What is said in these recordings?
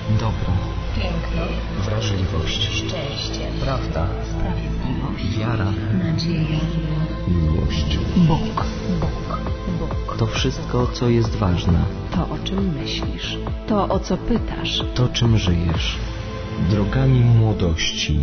Dobro, piękno, wrażliwość, szczęście, prawda, sprawiedliwość, wiara, nadzieja, miłość. Bóg. To wszystko, co jest ważne. To, o czym myślisz. To, o co pytasz. To, czym żyjesz. Drogami młodości.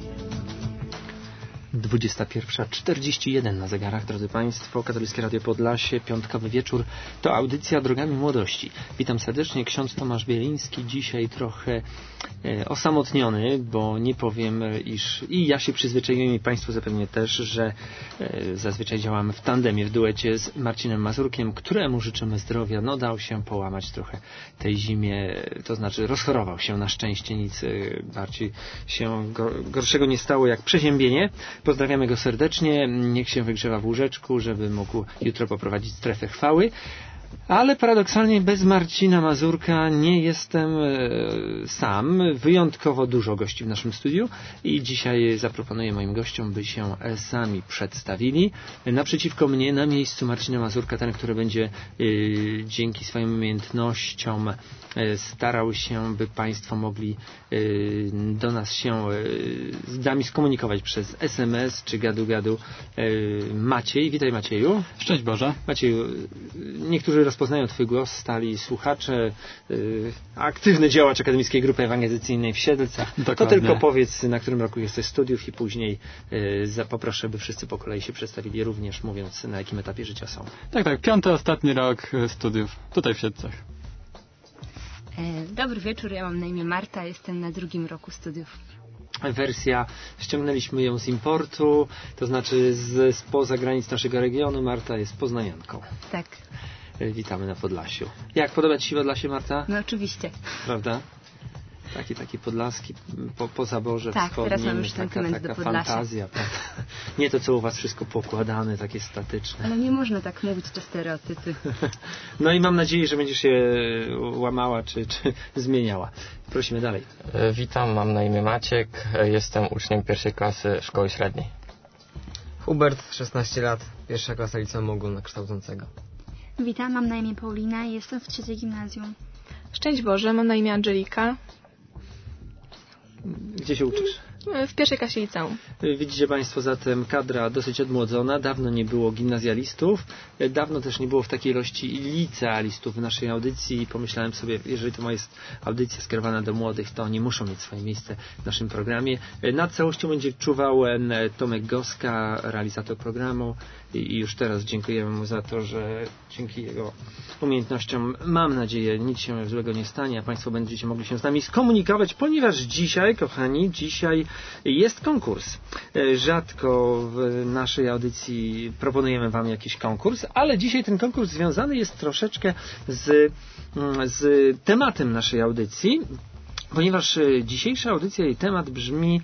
21:41 na zegarach, drodzy Państwo. Katolickie Radio Podlasie, piątkowy wieczór. To audycja Drogami Młodości. Witam serdecznie. Ksiądz Tomasz Bieliński. Dzisiaj trochę osamotniony, bo nie powiem, iż i ja się przyzwyczaiłem i Państwo zapewne też, że zazwyczaj działamy w tandemie, w duecie z Marcinem Mazurkiem, któremu życzymy zdrowia. No, dał się połamać trochę tej zimie, to znaczy rozchorował się na szczęście, nic bardziej się gorszego nie stało jak przeziębienie. Pozdrawiamy go serdecznie, niech się wygrzewa w łóżeczku, żeby mógł jutro poprowadzić strefę chwały. Ale paradoksalnie bez Marcina Mazurka nie jestem sam. Wyjątkowo dużo gości w naszym studiu i dzisiaj zaproponuję moim gościom, by się sami przedstawili. Naprzeciwko mnie, na miejscu Marcina Mazurka, ten, który będzie dzięki swoim umiejętnościom starał się, by Państwo mogli do nas się z nami skomunikować przez SMS czy gadu-gadu. Maciej, witaj Macieju. Szczęść Boże. Macieju, niektórzy rozpoznają Twój głos, stali słuchacze, aktywny działacz Akademickiej Grupy Ewangelizacyjnej w Siedlcach. Dokładnie. To tylko powiedz, na którym roku jesteś studiów i później poproszę, by wszyscy po kolei się przedstawili, również mówiąc, na jakim etapie życia są. Tak, 5. ostatni rok studiów, tutaj w Siedlcach. Dobry wieczór, ja mam na imię Marta, jestem na 2. roku studiów. Wersja, ściągnęliśmy ją z importu, to znaczy spoza granic naszego regionu. Marta jest poznanianką. Tak. Witamy na Podlasiu. Jak podoba Ci się Podlasie, Marta? No oczywiście. Prawda? Taki podlaski po zaborze tak, wschodnim. teraz mam już sentyment do Podlasia. Fantazja, prawda? Nie to, co u Was wszystko pokładane, takie statyczne. Ale nie można tak mówić, to stereotypy. No i mam nadzieję, że będziesz się łamała, czy zmieniała. Prosimy dalej. Witam, mam na imię Maciek, jestem uczniem 1. klasy szkoły średniej. Hubert, 16 lat, 1. klasa liceum ogólnokształcącego. Witam, mam na imię Paulina i jestem w 3. gimnazjum. Szczęść Boże, mam na imię Angelika. Gdzie się uczysz? W 1. klasie liceum. Widzicie Państwo zatem kadra dosyć odmłodzona. Dawno nie było gimnazjalistów. Dawno też nie było w takiej ilości licealistów w naszej audycji i pomyślałem sobie, jeżeli to jest audycja skierowana do młodych, to oni muszą mieć swoje miejsce w naszym programie. Nad całością będzie czuwał Tomek Goska, realizator programu i już teraz dziękujemy mu za to, że dzięki jego umiejętnościom, mam nadzieję, nic się złego nie stanie, a Państwo będziecie mogli się z nami skomunikować, ponieważ dzisiaj, kochani, jest konkurs. Rzadko w naszej audycji proponujemy Wam jakiś konkurs, ale dzisiaj ten konkurs związany jest troszeczkę z tematem naszej audycji, ponieważ dzisiejsza audycja, jej temat brzmi: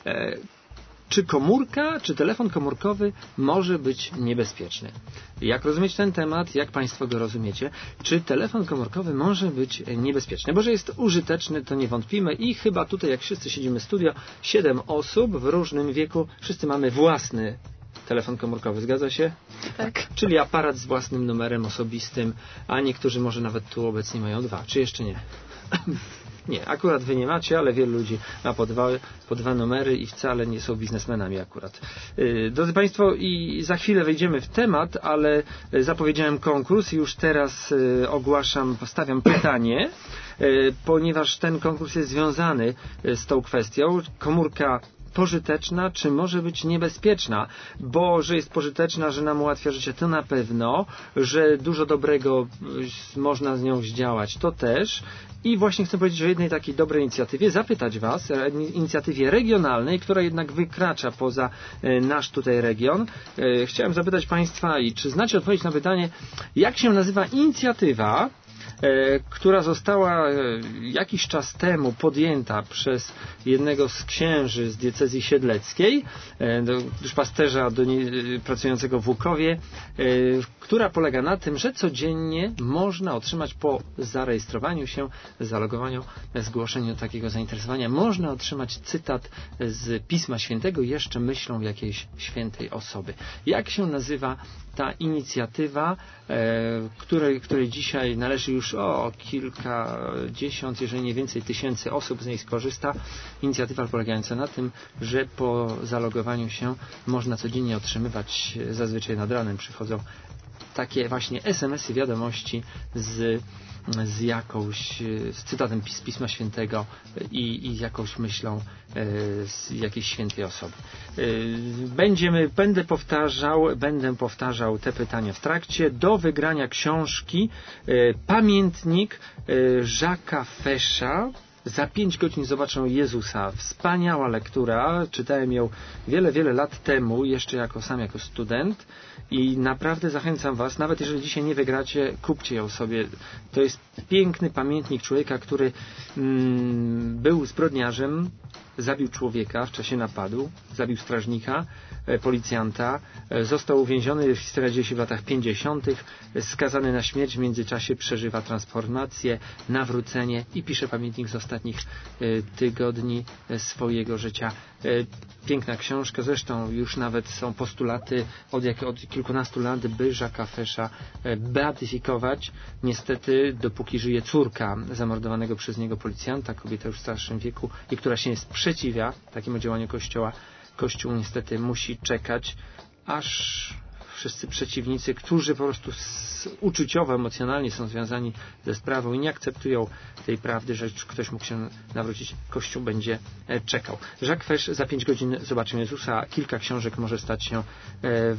czy komórka, czy telefon komórkowy może być niebezpieczny? Jak rozumieć ten temat? Jak Państwo go rozumiecie? Czy telefon komórkowy może być niebezpieczny? Bo że jest użyteczny, to nie wątpimy i chyba tutaj, jak wszyscy siedzimy w studio, 7 osób w różnym wieku, wszyscy mamy własny telefon komórkowy, zgadza się? Tak. Czyli aparat z własnym numerem osobistym, a niektórzy może nawet tu obecnie mają 2, czy jeszcze nie? Nie, akurat Wy nie macie, ale wielu ludzi ma po dwa numery i wcale nie są biznesmenami akurat. Drodzy Państwo, i za chwilę wejdziemy w temat, ale zapowiedziałem konkurs i już teraz postawiam pytanie, ponieważ ten konkurs jest związany z tą kwestią. Komórka pożyteczna, czy może być niebezpieczna? Bo, że jest pożyteczna, że nam ułatwia życie, to na pewno, że dużo dobrego można z nią zdziałać, to też. I właśnie chcę powiedzieć o jednej takiej dobrej inicjatywie, zapytać Was, inicjatywie regionalnej, która jednak wykracza poza nasz tutaj region. Chciałem zapytać Państwa, i czy znacie odpowiedź na pytanie, jak się nazywa inicjatywa, która została jakiś czas temu podjęta przez jednego z księży z diecezji siedleckiej, duszpasterza pracującego w Łukowie, która polega na tym, że codziennie można otrzymać po zarejestrowaniu się, zalogowaniu, zgłoszeniu takiego zainteresowania, można otrzymać cytat z Pisma Świętego jeszcze myślą jakiejś świętej osoby. Jak się nazywa ta inicjatywa, której dzisiaj należy już kilkadziesiąt, jeżeli nie więcej tysięcy osób z niej skorzysta. Inicjatywa polegająca na tym, że po zalogowaniu się można codziennie otrzymywać, zazwyczaj nad ranem przychodzą takie właśnie SMS-y, wiadomości z cytatem z Pisma Świętego i jakąś myślą z jakiejś świętej osoby. Będę powtarzał te pytania w trakcie. Do wygrania książki Pamiętnik Jacques'a Fecha. Za 5 godzin zobaczę Jezusa. Wspaniała lektura. Czytałem ją wiele lat temu, jeszcze jako student. I naprawdę zachęcam Was, nawet jeżeli dzisiaj nie wygracie, kupcie ją sobie. To jest piękny pamiętnik człowieka, który był zbrodniarzem, zabił człowieka w czasie napadu, zabił strażnika, policjanta, został uwięziony, historia dzieje się w latach 50., skazany na śmierć, w międzyczasie przeżywa transformację, nawrócenie i pisze pamiętnik z ostatnich tygodni swojego życia. Piękna książka, zresztą już nawet są postulaty od kilkunastu lat, by Jacques'a Fecha beatyfikować. Niestety, dopóki żyje córka zamordowanego przez niego policjanta, kobieta już w starszym wieku i która się sprzeciwia takiemu działaniu Kościoła, Kościół niestety musi czekać, aż wszyscy przeciwnicy, którzy po prostu uczuciowo, emocjonalnie są związani ze sprawą i nie akceptują tej prawdy, że ktoś mógł się nawrócić, Kościół będzie czekał. Jacques Fech za 5 godzin zobaczy Jezusa. Kilka książek może stać się w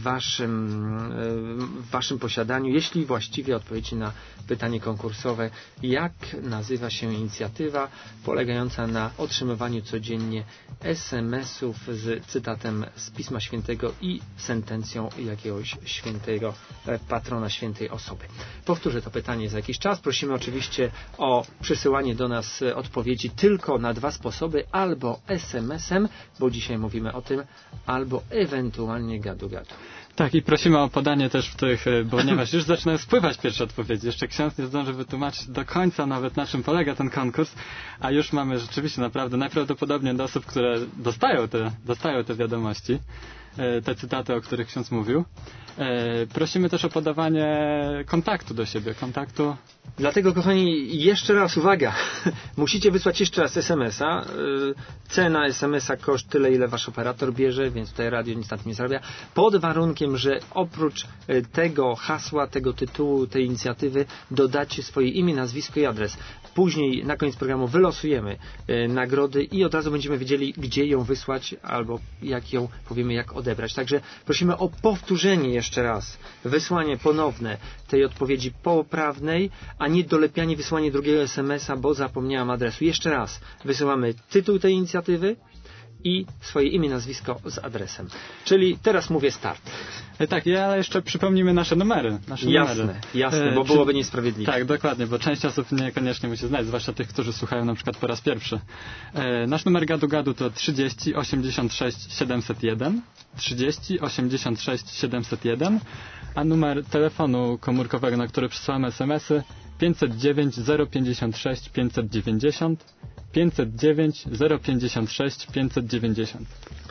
waszym posiadaniu, jeśli właściwie odpowiecie na pytanie konkursowe, jak nazywa się inicjatywa polegająca na otrzymywaniu codziennie SMS-ów z cytatem z Pisma Świętego i sentencją jakiegoś świętego patrona, świętej osoby. Powtórzę to pytanie za jakiś czas. Prosimy oczywiście o przysyłanie do nas odpowiedzi tylko na 2 sposoby, albo SMS-em, bo dzisiaj mówimy o tym, albo ewentualnie gadu-gadu. Tak, i prosimy o podanie też w tych, ponieważ już zaczynają spływać pierwsze odpowiedzi. Jeszcze ksiądz nie zdąży wytłumaczyć do końca nawet, na czym polega ten konkurs, a już mamy rzeczywiście naprawdę najprawdopodobniej do osób, które dostają te wiadomości, te cytaty, o których ksiądz mówił. Prosimy też o podawanie kontaktu do siebie, Dlatego, kochani, jeszcze raz uwaga, musicie wysłać jeszcze raz SMS-a. Cena SMS-a koszt tyle, ile wasz operator bierze, więc tutaj radio nic na tym nie zarabia. Pod warunkiem, że oprócz tego hasła, tego tytułu, tej inicjatywy dodacie swoje imię, nazwisko i adres. Później na koniec programu wylosujemy nagrody i od razu będziemy wiedzieli, gdzie ją wysłać albo jak odebrać. Także prosimy o powtórzenie jeszcze raz, wysłanie ponowne tej odpowiedzi poprawnej, a nie dolepianie, wysłanie drugiego SMS-a, bo zapomniałam adresu. Jeszcze raz wysyłamy tytuł tej inicjatywy i swoje imię, nazwisko z adresem. Czyli teraz mówię start. Tak, ale jeszcze przypomnimy nasze numery. Jasne, bo byłoby niesprawiedliwe. Tak, dokładnie, bo część osób niekoniecznie musi znać, zwłaszcza tych, którzy słuchają na przykład po raz pierwszy. Nasz numer gadu-gadu to 30 86 701, 30 86 701, a numer telefonu komórkowego, na który przysyłamy SMS-y 509 056 590, 509 056 590.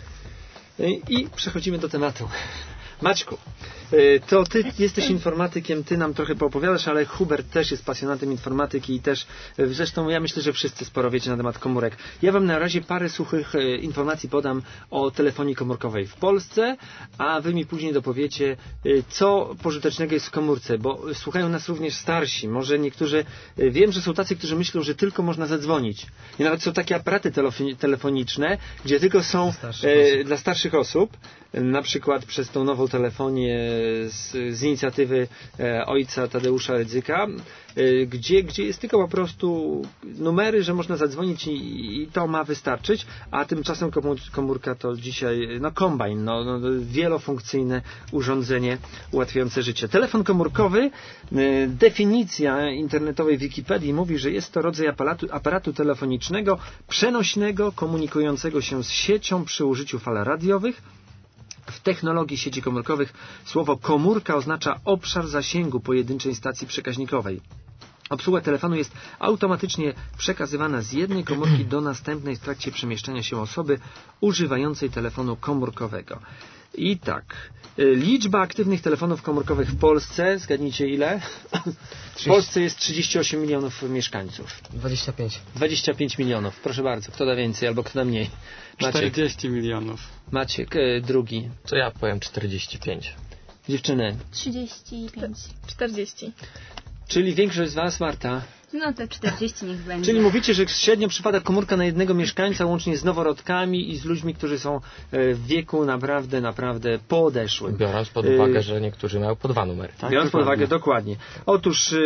I przechodzimy do tematu. Maćku, to ty jesteś informatykiem, ty nam trochę poopowiadasz, ale Hubert też jest pasjonatem informatyki i też, zresztą ja myślę, że wszyscy sporo wiecie na temat komórek. Ja wam na razie parę suchych informacji podam o telefonii komórkowej w Polsce, a wy mi później dopowiecie, co pożytecznego jest w komórce, bo słuchają nas również starsi. Może niektórzy, wiem, że są tacy, którzy myślą, że tylko można zadzwonić. I nawet są takie aparaty telefoniczne, gdzie tylko są dla starszych osób, na przykład przez tą nową telefonię z inicjatywy ojca Tadeusza Rydzyka, gdzie jest tylko po prostu numery, że można zadzwonić i to ma wystarczyć, a tymczasem komórka to dzisiaj kombajn, wielofunkcyjne urządzenie ułatwiające życie. Telefon komórkowy, definicja internetowej Wikipedii mówi, że jest to rodzaj aparatu telefonicznego przenośnego, komunikującego się z siecią przy użyciu fal radiowych. W technologii sieci komórkowych słowo komórka oznacza obszar zasięgu pojedynczej stacji przekaźnikowej. Obsługa telefonu jest automatycznie przekazywana z jednej komórki do następnej w trakcie przemieszczania się osoby używającej telefonu komórkowego. I tak, liczba aktywnych telefonów komórkowych w Polsce, zgadnijcie ile? W Polsce jest 38 milionów mieszkańców. 25. 25 milionów, proszę bardzo, kto da więcej albo kto da mniej? Maciek. 40 milionów. Maciek, drugi. To ja powiem 45. Dziewczyny. 35. 40. Czyli większość z was, Marta? No to 40 niech będzie. Czyli mówicie, że średnio przypada komórka na jednego mieszkańca, łącznie z noworodkami i z ludźmi, którzy są w wieku naprawdę podeszłym. Biorąc pod uwagę, że niektórzy mają po 2 numery. Tak, biorąc pod uwagę, dokładnie. Otóż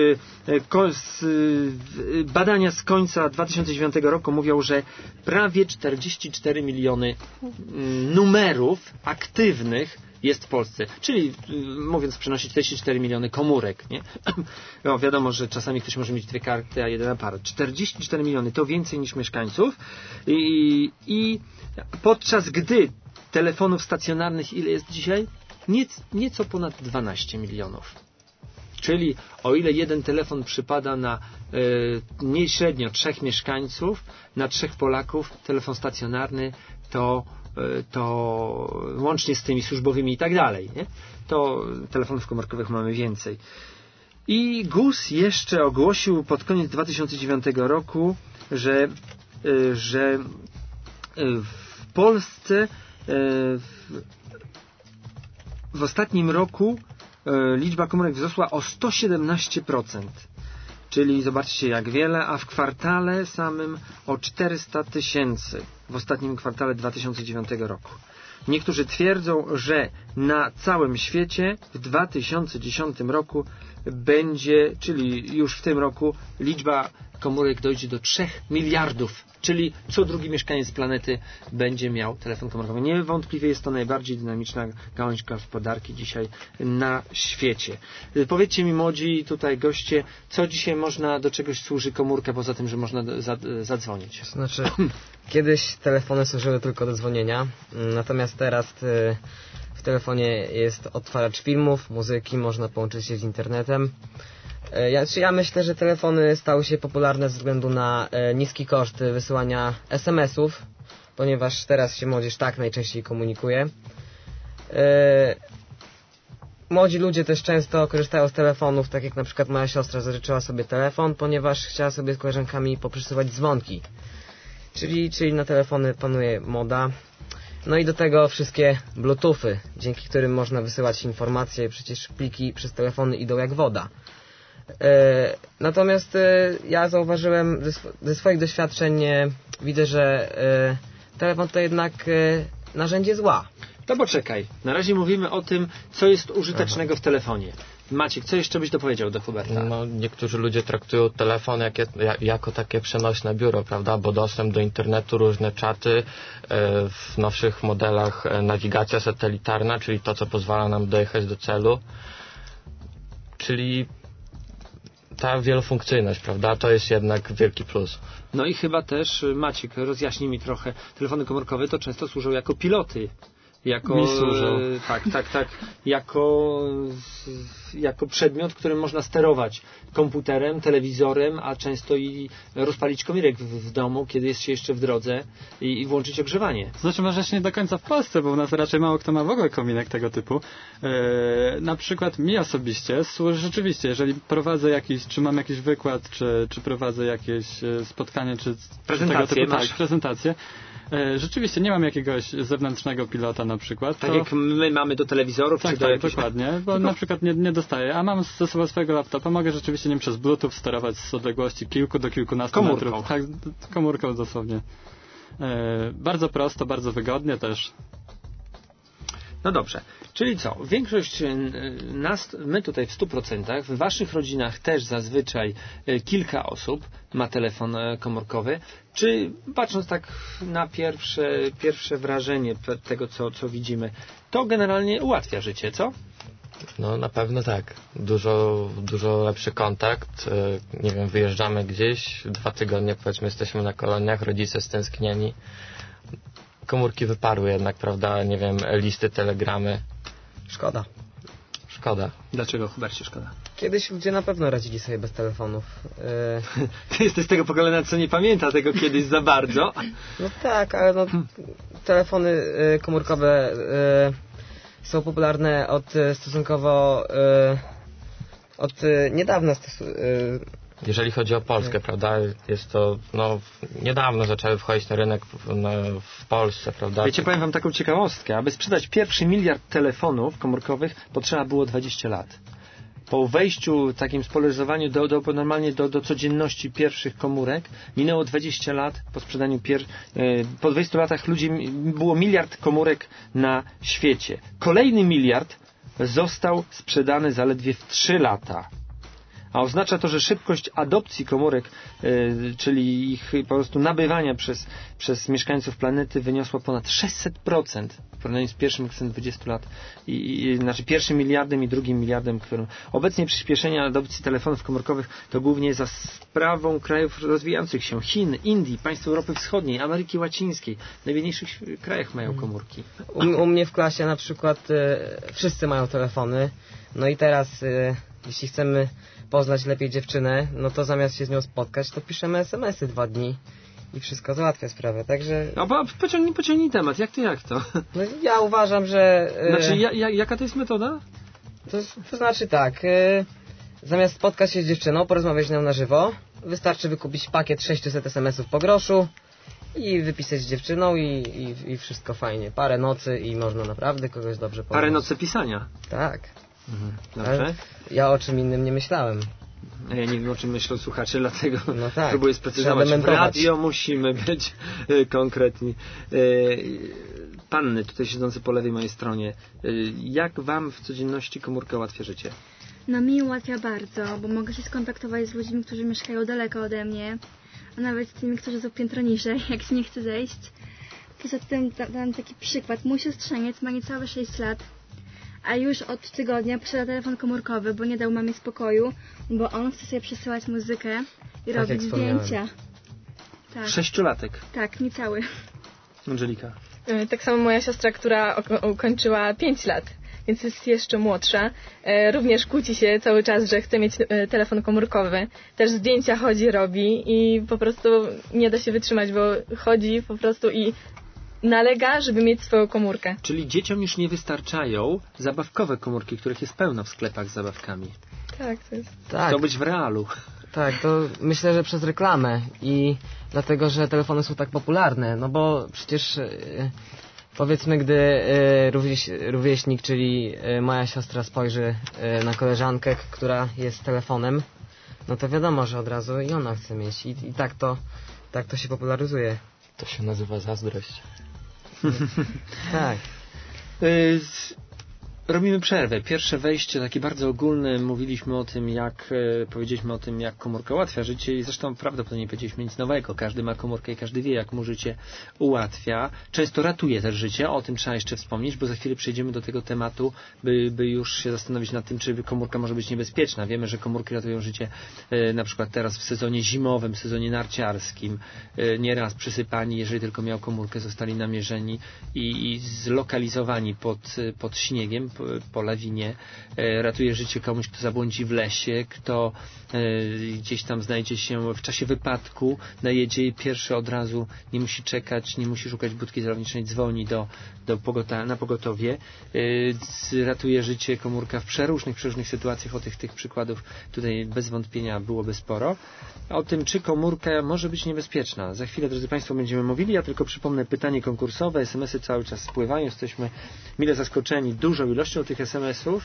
badania z końca 2009 roku mówią, że prawie 44 miliony numerów aktywnych jest w Polsce. Czyli, mówiąc w przenośni, 44 miliony komórek, nie? No, wiadomo, że czasami ktoś może mieć 2 karty, a 1 aparat. 44 miliony to więcej niż mieszkańców. I podczas gdy telefonów stacjonarnych ile jest dzisiaj? Nieco ponad 12 milionów. Czyli o ile jeden telefon przypada na nie średnio 3 mieszkańców, na 3 Polaków, telefon stacjonarny to łącznie z tymi służbowymi i tak dalej, nie? To telefonów komórkowych mamy więcej. I GUS jeszcze ogłosił pod koniec 2009 roku, że w Polsce w ostatnim roku liczba komórek wzrosła o 117%. Czyli zobaczcie jak wiele, a w kwartale samym o 400 000 w ostatnim kwartale 2009 roku. Niektórzy twierdzą, że na całym świecie w 2010 roku będzie, czyli już w tym roku, liczba komórek dojdzie do 3 miliardów. Czyli co drugi mieszkaniec planety będzie miał telefon komórkowy. Niewątpliwie jest to najbardziej dynamiczna gałąź gospodarki dzisiaj na świecie. Powiedzcie mi, młodzi tutaj goście, co dzisiaj można, do czegoś służy komórka, poza tym, że można zadzwonić? Znaczy, kiedyś telefony służyły tylko do dzwonienia, natomiast teraz w telefonie jest odtwarzacz filmów, muzyki, można połączyć się z internetem. Ja myślę, że telefony stały się popularne ze względu na niski koszt wysyłania SMS-ów, ponieważ teraz się młodzież tak najczęściej komunikuje. Młodzi ludzie też często korzystają z telefonów, tak jak na przykład moja siostra zażyczyła sobie telefon, ponieważ chciała sobie z koleżankami poprzesyłać dzwonki. Czyli na telefony panuje moda. No i do tego wszystkie bluetoothy, dzięki którym można wysyłać informacje, przecież pliki przez telefony idą jak woda. Natomiast ja zauważyłem ze swoich doświadczeń, widzę, że telefon to jednak narzędzie zła. To poczekaj, na razie mówimy o tym, co jest użytecznego w telefonie. Maciek, co jeszcze byś dopowiedział do Huberta? No, niektórzy ludzie traktują telefon jako takie przenośne biuro, prawda? Bo dostęp do internetu, różne czaty, w nowszych modelach nawigacja satelitarna, czyli to, co pozwala nam dojechać do celu. Czyli ta wielofunkcyjność, prawda? To jest jednak wielki plus. No i chyba też, Maciek, rozjaśnij mi trochę, telefony komórkowe to często służą jako piloty. Jako przedmiot, którym można sterować komputerem, telewizorem, a często i rozpalić komirek w domu, kiedy jest się jeszcze w drodze i włączyć ogrzewanie. Znaczy może jeszcze nie do końca w Polsce, bo u nas raczej mało kto ma w ogóle kominek tego typu. Na przykład mi osobiście służy rzeczywiście, jeżeli prowadzę czy mam jakiś wykład, czy prowadzę jakieś spotkanie, czy prezentację tego typu, masz. tak, prezentację. Rzeczywiście nie mam jakiegoś zewnętrznego pilota na przykład. Tak jak my mamy do telewizorów, tak, czy do tak, jakichś... dokładnie, bo na przykład nie dostaję, a mam ze sobą swojego laptopa, mogę rzeczywiście nim przez Bluetooth sterować z odległości kilku do kilkunastu metrów. Tak, komórką dosłownie. Bardzo prosto, bardzo wygodnie też. No dobrze, czyli co? Większość nas, my tutaj w 100%, w waszych rodzinach też zazwyczaj kilka osób ma telefon komórkowy. Czy patrząc tak na pierwsze wrażenie tego, co widzimy, to generalnie ułatwia życie, co? No na pewno tak. Dużo lepszy kontakt. Nie wiem, wyjeżdżamy gdzieś, 2 tygodnie powiedzmy jesteśmy na koloniach, rodzice stęsknieni. Komórki wyparły jednak, prawda, nie wiem, listy, telegramy. Szkoda. Szkoda. Dlaczego, Hubercie, szkoda? Kiedyś ludzie na pewno radzili sobie bez telefonów. Ty jesteś z tego pokolenia, co nie pamięta tego kiedyś za bardzo. No tak, ale no, telefony komórkowe są popularne od stosunkowo od niedawna. Jeżeli chodzi o Polskę, prawda, jest to, no, niedawno zaczęły wchodzić na rynek w Polsce, prawda. Wiecie, powiem wam taką ciekawostkę. Aby sprzedać pierwszy 1 miliard telefonów komórkowych, potrzeba było 20 lat. Po wejściu, takim spolaryzowaniu normalnie do codzienności pierwszych komórek, minęło 20 lat po sprzedaniu po 20 latach ludzi było 1 miliard komórek na świecie. Kolejny 1 miliard został sprzedany zaledwie w 3 lata. A oznacza to, że szybkość adopcji komórek, czyli ich po prostu nabywania przez mieszkańców planety wyniosła ponad 600% w porównaniu z pierwszym 20 lat. Znaczy pierwszym 1 miliardem i drugim 1 miliardem, którym obecnie przyspieszenie adopcji telefonów komórkowych to głównie za sprawą krajów rozwijających się. Chin, Indii, państw Europy Wschodniej, Ameryki Łacińskiej. W najbiedniejszych krajach mają komórki. U mnie w klasie na przykład wszyscy mają telefony. No i teraz jeśli chcemy poznać lepiej dziewczynę, no to zamiast się z nią spotkać, to piszemy SMS-y 2 dni i wszystko załatwia sprawę, także... No bo pociągnij temat, jak to? No ja uważam, że... Znaczy, jaka to jest metoda? To znaczy tak, zamiast spotkać się z dziewczyną, porozmawiać z nią na żywo, wystarczy wykupić pakiet 600 SMS-ów po groszu i wypisać z dziewczyną i wszystko fajnie. Parę nocy i można naprawdę kogoś dobrze poznać. Parę nocy pisania? Tak. Dobrze. Ja o czym innym nie myślałem. Ja nie wiem, o czym myślą słuchacze, dlatego no tak, próbuję sprecyzować. W radio musimy być konkretni. Panny, tutaj siedzące po lewej mojej stronie, jak wam w codzienności komórka ułatwia życie? No mi ułatwia bardzo, bo mogę się skontaktować z ludźmi, którzy mieszkają daleko ode mnie, a nawet z tymi, którzy są piętro niżej, jak się nie chce zejść. Poza tym dam taki przykład. Mój siostrzeniec ma niecałe 6 lat, a już od tygodnia posiada telefon komórkowy, bo nie dał mamie spokoju, bo on chce sobie przesyłać muzykę i tak robić zdjęcia. Tak. 6-latek? Tak, niecały. Angelika? Tak samo moja siostra, która ukończyła 5 lat, więc jest jeszcze młodsza. Również kłóci się cały czas, że chce mieć telefon komórkowy. Też zdjęcia chodzi, robi i po prostu nie da się wytrzymać, bo chodzi po prostu i nalega, żeby mieć swoją komórkę. Czyli dzieciom już nie wystarczają zabawkowe komórki, których jest pełno w sklepach z zabawkami. Tak, to jest... Tak. To być w realu. Tak, to myślę, że przez reklamę i dlatego, że telefony są tak popularne, no bo przecież powiedzmy, gdy rówieśnik, czyli moja siostra spojrzy na koleżankę, która jest z telefonem, no to wiadomo, że od razu i ona chce mieć i tak to się popularyzuje. To się nazywa zazdrość. Tak. Robimy przerwę. Pierwsze wejście, takie bardzo ogólne, powiedzieliśmy o tym, jak komórka ułatwia życie i zresztą prawdopodobnie nie powiedzieliśmy nic nowego. Każdy ma komórkę i każdy wie, jak mu życie ułatwia. Często ratuje też życie, o tym trzeba jeszcze wspomnieć, bo za chwilę przejdziemy do tego tematu, by już się zastanowić nad tym, czy komórka może być niebezpieczna. Wiemy, że komórki ratują życie na przykład teraz w sezonie zimowym, w sezonie narciarskim. Nieraz przysypani, jeżeli tylko miał komórkę, zostali namierzeni i zlokalizowani pod śniegiem, po lawinie. Ratuje życie komuś, kto zabłądzi w lesie, kto gdzieś tam znajdzie się w czasie wypadku, najedzie pierwszy od razu, nie musi czekać, nie musi szukać budki zarowniczej, dzwoni na pogotowie. Ratuje życie komórka w przeróżnych sytuacjach. O tych przykładów tutaj bez wątpienia byłoby sporo. O tym, czy komórka może być niebezpieczna. Za chwilę, drodzy Państwo, będziemy mówili. Ja tylko przypomnę pytanie konkursowe. SMS-y cały czas spływają. Jesteśmy mile zaskoczeni dużą ilością tych SMS-ów,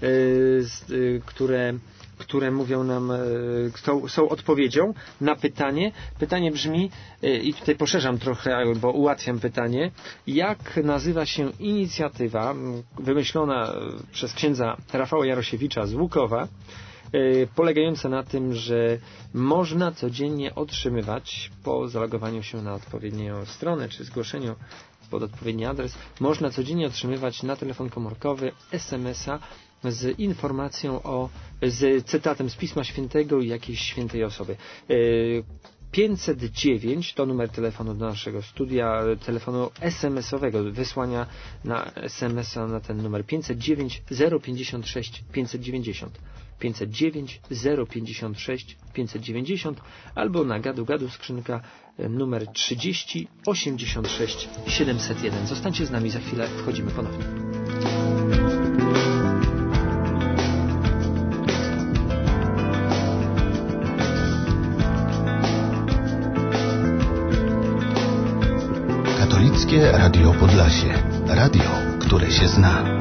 które mówią nam, są odpowiedzią na pytanie. Pytanie brzmi, i tutaj poszerzam trochę, bo ułatwiam pytanie, jak nazywa się inicjatywa wymyślona przez księdza Rafała Jarosiewicza z Łukowa, polegająca na tym, że można codziennie otrzymywać po zalogowaniu się na odpowiednią stronę, czy zgłoszeniu pod odpowiedni adres, można codziennie otrzymywać na telefon komórkowy SMS-a z informacją z cytatem z Pisma Świętego i jakiejś świętej osoby. 509 to numer telefonu do naszego studia, telefonu SMS-owego, wysłania na SMS-a na ten numer 509 056 590. 509 056 590 albo na gadu skrzynka numer 30 86 701. Zostańcie z nami, za chwilę wchodzimy ponownie. Katolickie Radio Podlasie. Radio, które się zna.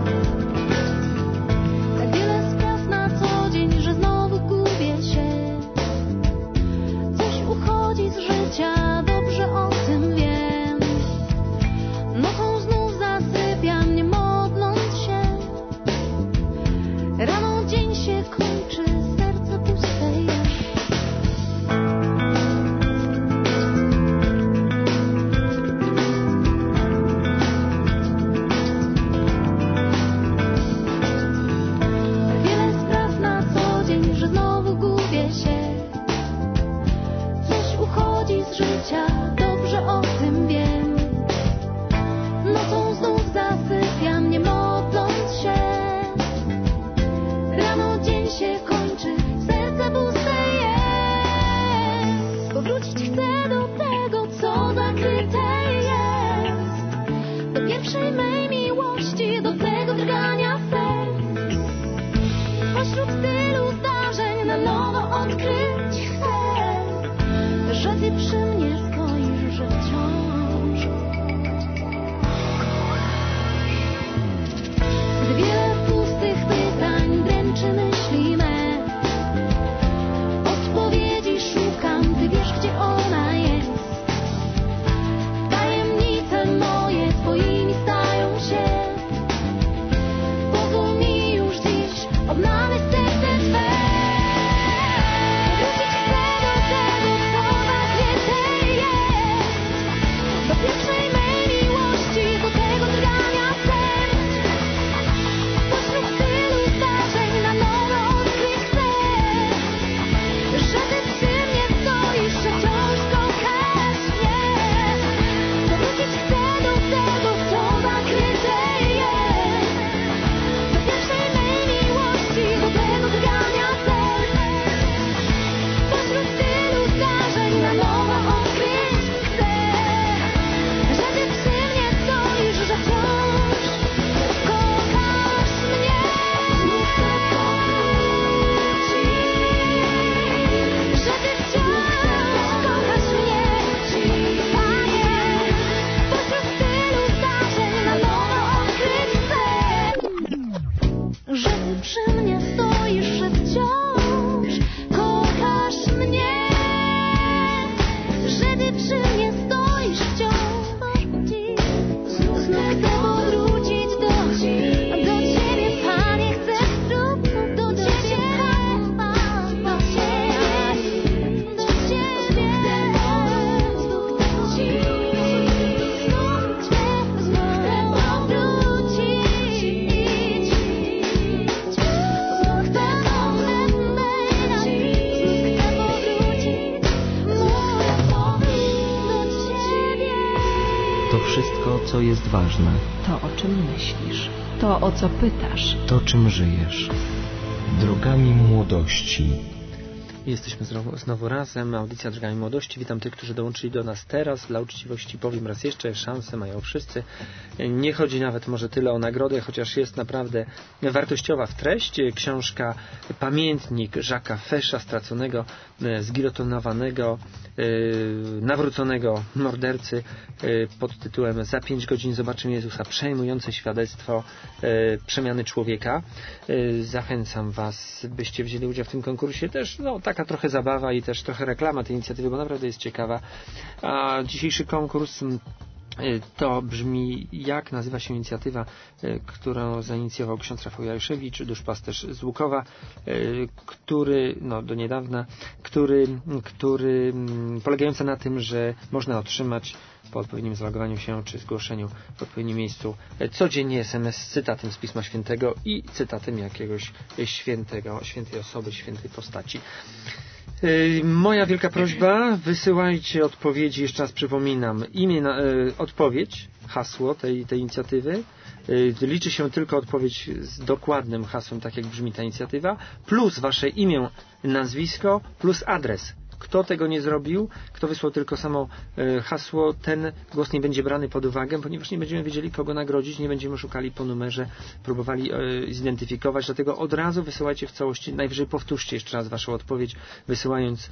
Co jest ważne. To, o czym myślisz. To, o co pytasz. To, czym żyjesz. Drogami młodości. Jesteśmy znowu razem. Audycja Drogami Młodości. Witam tych, którzy dołączyli do nas teraz. Dla uczciwości powiem raz jeszcze, szansę mają wszyscy. Nie chodzi nawet może tyle o nagrodę, chociaż jest naprawdę wartościowa w treść. Książka Pamiętnik Jacques'a Fecha, straconego, zgilotynowanego, nawróconego mordercy, pod tytułem Za 5 godzin zobaczymy Jezusa. Przejmujące świadectwo przemiany człowieka. Zachęcam Was, byście wzięli udział w tym konkursie. Też taka trochę zabawa i też trochę reklama tej inicjatywy, bo naprawdę jest ciekawa. A dzisiejszy konkurs to brzmi, jak nazywa się inicjatywa, którą zainicjował ksiądz Rafał Jaroszewicz, duszpasterz z Łukowa, który do niedawna, który polegający na tym, że można otrzymać po odpowiednim zalogowaniu się czy zgłoszeniu w odpowiednim miejscu codziennie SMS z cytatem z Pisma Świętego i cytatem jakiegoś świętej osoby, świętej postaci. Moja wielka prośba, wysyłajcie odpowiedzi, jeszcze raz przypominam, odpowiedź, hasło tej inicjatywy. Liczy się tylko odpowiedź z dokładnym hasłem, tak jak brzmi ta inicjatywa, plus wasze imię, nazwisko, plus adres. Kto tego nie zrobił, kto wysłał tylko samo hasło, ten głos nie będzie brany pod uwagę, ponieważ nie będziemy wiedzieli, kogo nagrodzić, nie będziemy szukali po numerze, próbowali zidentyfikować, dlatego od razu wysyłajcie w całości, najwyżej powtórzcie jeszcze raz waszą odpowiedź, wysyłając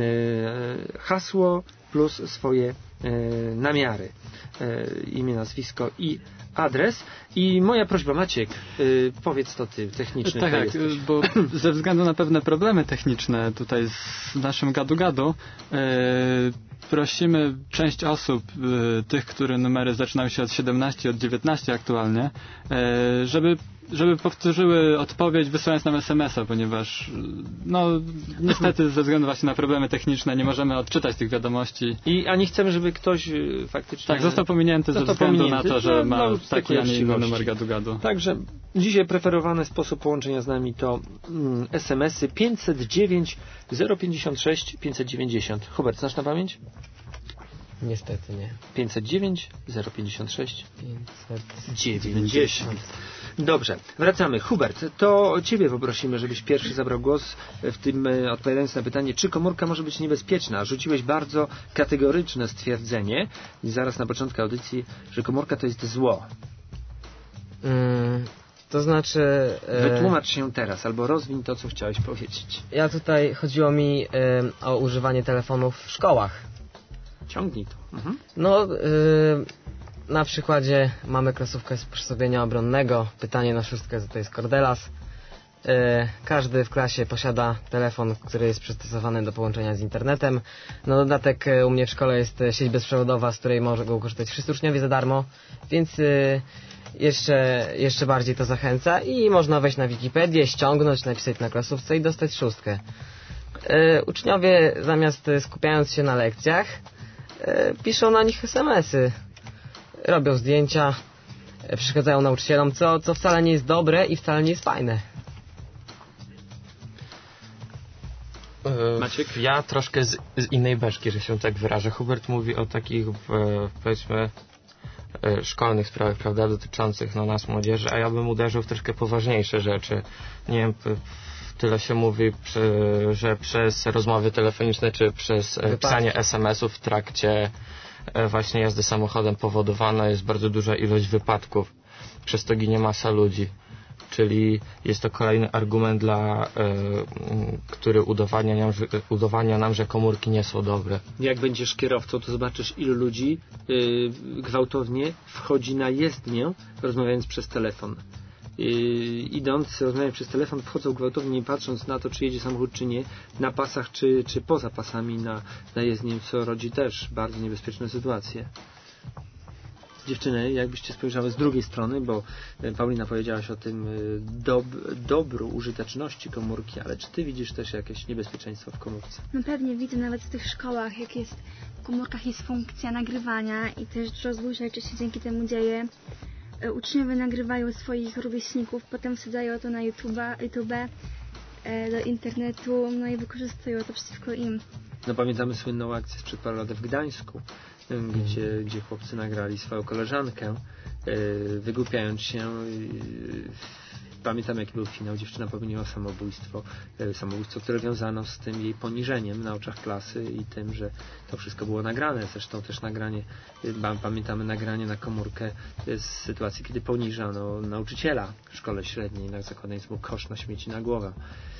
hasło plus swoje namiary, imię, nazwisko i adres. I moja prośba, Maciek, powiedz to ty, techniczny. Tak, bo ze względu na pewne problemy techniczne tutaj z naszym gadu-gadu prosimy część osób, tych, które numery zaczynają się od 17, od 19 aktualnie, żeby powtórzyły odpowiedź, wysyłając nam SMS-a, ponieważ niestety ze względu właśnie na problemy techniczne nie możemy odczytać tych wiadomości. A nie chcemy, żeby ktoś faktycznie... Tak, został pominięty ze względu na to, że ma taki, a nie inny numer gadu-gadu. Także dzisiaj preferowany sposób połączenia z nami to SMS-y 509 056 590. Hubert, znasz na pamięć? Niestety nie. 509 056 590. Dobrze, wracamy. Hubert, to ciebie poprosimy, żebyś pierwszy zabrał głos w tym, odpowiadając na pytanie, czy komórka może być niebezpieczna. Rzuciłeś bardzo kategoryczne stwierdzenie zaraz na początku audycji, że komórka to jest zło. To znaczy... Wytłumacz się teraz, albo rozwiń to, co chciałeś powiedzieć. Chodziło mi o używanie telefonów w szkołach. Ciągnij to. Mhm. Na przykładzie mamy klasówkę z przysłowienia obronnego. Pytanie na szóstkę to jest Cordelas. Każdy w klasie posiada telefon, który jest przystosowany do połączenia z internetem. Na dodatek u mnie w szkole jest sieć bezprzewodowa, z której mogą korzystać wszyscy uczniowie za darmo, więc jeszcze bardziej to zachęca i można wejść na Wikipedię, ściągnąć, napisać na klasówce i dostać szóstkę. Uczniowie zamiast skupiając się na lekcjach piszą na nich SMS-y, robią zdjęcia, przeszkadzają nauczycielom, co wcale nie jest dobre i wcale nie jest fajne. Maciek? Ja troszkę z innej beczki, że się tak wyrażę. Hubert mówi o takich, powiedzmy, szkolnych sprawach, prawda, dotyczących nas, młodzieży, a ja bym uderzył w troszkę poważniejsze rzeczy. Nie wiem, tyle się mówi, że przez rozmowy telefoniczne, czy przez pisanie SMS-ów w trakcie właśnie jazdy samochodem powodowana jest bardzo duża ilość wypadków. Przez to ginie masa ludzi. Czyli jest to kolejny argument, który udowadnia nam, że komórki nie są dobre. Jak będziesz kierowcą, to zobaczysz, ilu ludzi gwałtownie wchodzi na jezdnię, rozmawiając przez telefon. Idąc, rozmawiając przez telefon, wchodzą gwałtownie, nie patrząc na to, czy jedzie samochód, czy nie, na pasach, czy poza pasami na jezdnię, co rodzi też bardzo niebezpieczne sytuacje. Dziewczyny, jakbyście spojrzały z drugiej strony, bo Paulina powiedziałaś o tym dobru, użyteczności komórki, ale czy ty widzisz też jakieś niebezpieczeństwo w komórce? No pewnie widzę, nawet w tych szkołach, jak jest w komórkach jest funkcja nagrywania i też dużo rzeczy się dzięki temu dzieje. Uczniowie nagrywają swoich rówieśników, potem wsadzają to na YouTube, do internetu, no i wykorzystują to przeciwko im. No pamiętamy słynną akcję sprzed paru lat w Gdańsku, gdzie chłopcy nagrali swoją koleżankę, wygłupiając się. Pamiętam, jaki był finał. Dziewczyna popełniła samobójstwo, które wiązano z tym jej poniżeniem na oczach klasy i tym, że to wszystko było nagrane. Zresztą też nagranie, pamiętamy nagranie na komórkę z sytuacji, kiedy poniżano nauczyciela w szkole średniej, zakładając mu kosz na śmieci na głowę.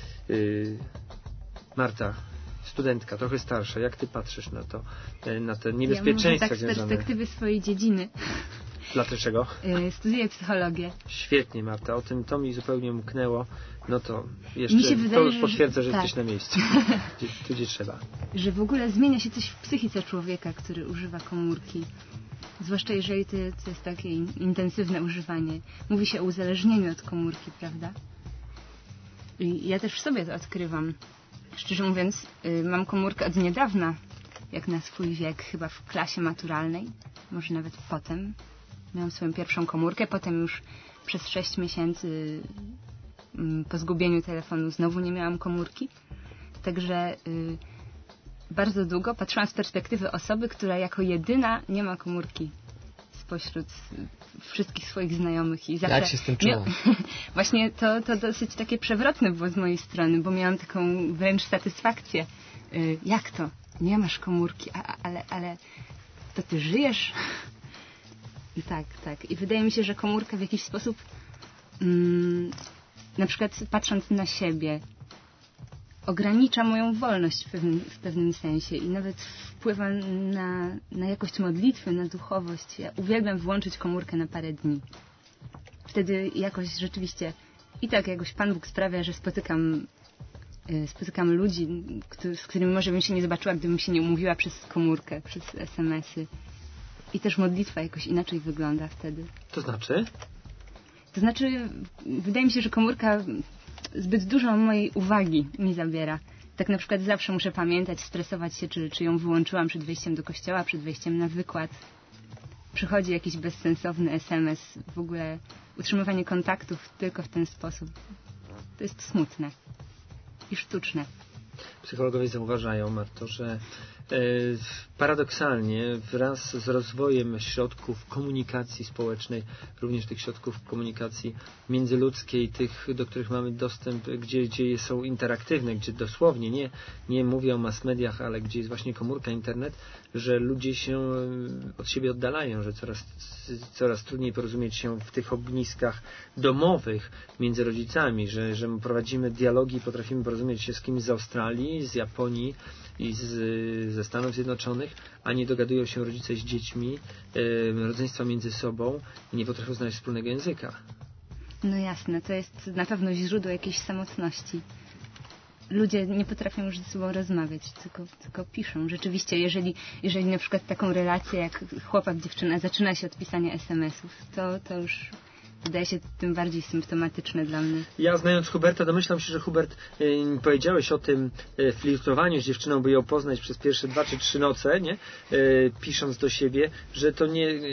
Marta, studentka, trochę starsza, jak ty patrzysz na te niebezpieczeństwa tak z perspektywy swojej dziedziny. Dlaczego? Studiuję psychologię. Świetnie, Marta, to mi zupełnie umknęło. No to jeszcze to potwierdza, że jesteś na miejscu, gdzie trzeba. Że w ogóle zmienia się coś w psychice człowieka, który używa komórki. Zwłaszcza jeżeli to jest takie intensywne używanie. Mówi się o uzależnieniu od komórki, prawda? I ja też w sobie to odkrywam. Szczerze mówiąc, mam komórkę od niedawna, jak na swój wiek, chyba w klasie maturalnej, może nawet potem. Miałam swoją pierwszą komórkę, potem już przez 6 miesięcy po zgubieniu telefonu znowu nie miałam komórki. Także bardzo długo patrzyłam z perspektywy osoby, która jako jedyna nie ma komórki spośród wszystkich swoich znajomych. I zawsze Jak się z tym czuła? Właśnie to dosyć takie przewrotne było z mojej strony, bo miałam taką wręcz satysfakcję. Jak to? Nie masz komórki, ale to ty żyjesz? I tak. I wydaje mi się, że komórka w jakiś sposób na przykład patrząc na siebie ogranicza moją wolność w pewnym sensie i nawet wpływa na jakość modlitwy, na duchowość. Ja uwielbiam włączyć komórkę na parę dni. Wtedy jakoś rzeczywiście i tak jakoś Pan Bóg sprawia, że spotykam ludzi, z którymi może bym się nie zobaczyła, gdybym się nie umówiła przez komórkę, przez SMS-y. I też modlitwa jakoś inaczej wygląda wtedy. To znaczy? To znaczy, wydaje mi się, że komórka zbyt dużo mojej uwagi mi zabiera. Tak na przykład zawsze muszę pamiętać, stresować się, czy ją wyłączyłam przed wejściem do kościoła, przed wejściem na wykład. Przychodzi jakiś bezsensowny SMS, w ogóle utrzymywanie kontaktów tylko w ten sposób. To jest smutne i sztuczne. Psychologowie zauważają, Marto, że paradoksalnie wraz z rozwojem środków komunikacji społecznej, również tych środków komunikacji międzyludzkiej, tych, do których mamy dostęp, gdzie są interaktywne, gdzie dosłownie nie mówię o mass mediach, ale gdzie jest właśnie komórka, internet, że ludzie się od siebie oddalają, że coraz trudniej porozumieć się w tych ogniskach domowych między rodzicami, że prowadzimy dialogi, potrafimy porozumieć się z kimś z Australii, z Japonii i ze Stanów Zjednoczonych, a nie dogadują się rodzice z dziećmi, rodzeństwa między sobą i nie potrafią znaleźć wspólnego języka. No jasne, to jest na pewno źródło jakiejś samotności. Ludzie nie potrafią już ze sobą rozmawiać, tylko piszą. Rzeczywiście, jeżeli na przykład taką relację jak chłopak, dziewczyna zaczyna się od pisania SMS-ów, to już wydaje się tym bardziej symptomatyczne dla mnie. Ja znając Huberta, domyślam się, że Hubert, powiedziałeś o tym flirtowaniu z dziewczyną, by ją poznać przez pierwsze 2 czy 3 noce, nie? Pisząc do siebie, że to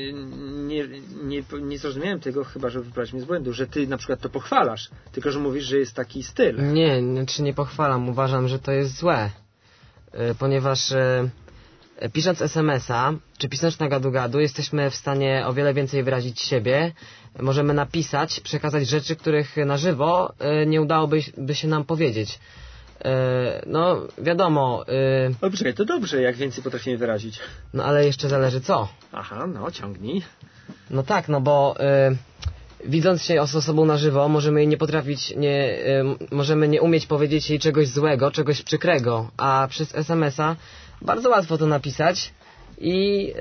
nie zrozumiałem tego, chyba że wybrać mnie z błędu, że ty na przykład to pochwalasz, tylko że mówisz, że jest taki styl. Nie, znaczy nie pochwalam, uważam, że to jest złe, ponieważ pisząc SMS-a, czy pisząc na gadu-gadu, jesteśmy w stanie o wiele więcej wyrazić siebie. Możemy napisać, przekazać rzeczy, których na żywo nie udałoby się nam powiedzieć. No, wiadomo... No poczekaj, to dobrze, jak więcej potrafimy wyrazić. No, ale jeszcze zależy co. Aha, no, ciągnij. No tak, no bo widząc się z osobą na żywo, możemy jej nie potrafić, możemy nie umieć powiedzieć jej czegoś złego, czegoś przykrego, a przez SMS-a bardzo łatwo to napisać i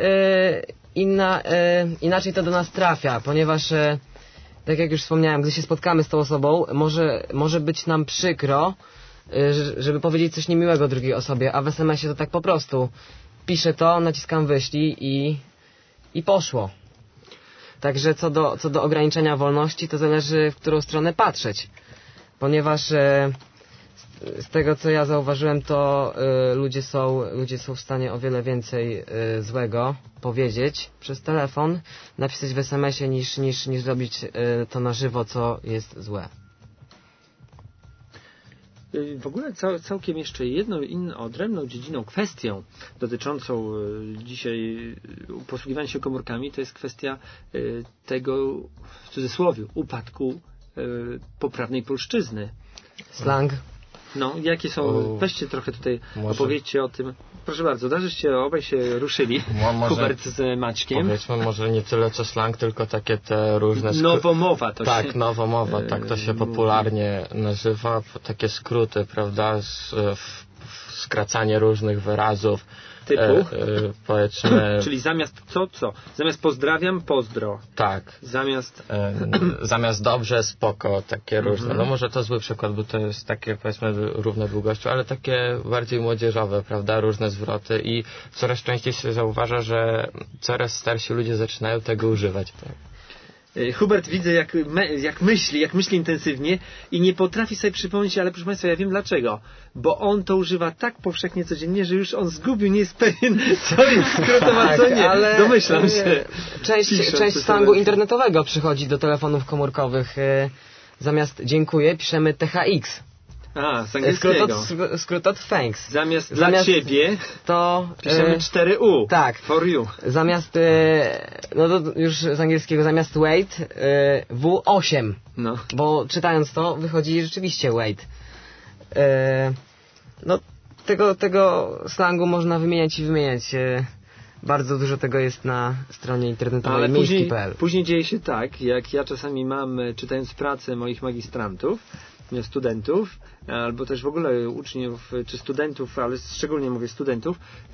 inaczej to do nas trafia, ponieważ tak jak już wspomniałem, gdy się spotkamy z tą osobą, może być nam przykro, żeby powiedzieć coś niemiłego drugiej osobie, a w SMS-ie to tak po prostu piszę to, naciskam wyślij i poszło. Także co do ograniczenia wolności, to zależy, w którą stronę patrzeć, ponieważ z tego co ja zauważyłem, to ludzie są w stanie o wiele więcej złego powiedzieć przez telefon, napisać w SMS-ie niż zrobić to na żywo, co jest złe. W ogóle całkiem jeszcze jedną odrębną dziedziną, kwestią dotyczącą dzisiaj posługiwania się komórkami, to jest kwestia tego, w cudzysłowie, upadku poprawnej polszczyzny. Slang. No, jakie są... Weźcie trochę tutaj, opowiedzcie o tym. Proszę bardzo, żeście obaj się ruszyli. Hubert z Maćkiem. Powiedzmy, może nie tyle co slang, tylko takie te różne... Nowomowa to tak, się... nowomowa, tak to się popularnie nazywa. Takie skróty, prawda? Skracanie różnych wyrazów. Typu? Powiedzmy... Czyli zamiast co? Zamiast pozdrawiam, pozdro. Tak. Zamiast dobrze, spoko, takie różne. No może to zły przykład, bo to jest takie, powiedzmy, równe długością, ale takie bardziej młodzieżowe, prawda? Różne zwroty i coraz częściej się zauważa, że coraz starsi ludzie zaczynają tego używać. Tak. Hubert widzę jak myśli intensywnie i nie potrafi sobie przypomnieć, ale proszę Państwa, ja wiem dlaczego. Bo on to używa tak powszechnie codziennie, że już on zgubił, nie jest pewien, co jest skrótem, a co nie. Ale domyślam się. Część slangu internetowego przychodzi do telefonów komórkowych. Zamiast dziękuję piszemy THX. Z angielskiego. Skrót od thanks. Zamiast dla ciebie to piszemy 4U. Tak. For you. Zamiast, no to już z angielskiego, zamiast wait, W8. No. Bo czytając to wychodzi rzeczywiście wait. No tego slangu można wymieniać i wymieniać. Bardzo dużo tego jest na stronie internetowej miejski.pl. Później dzieje się tak, jak ja czasami mam, czytając pracę moich magistrantów, studentów, albo też w ogóle uczniów czy studentów, ale szczególnie mówię studentów,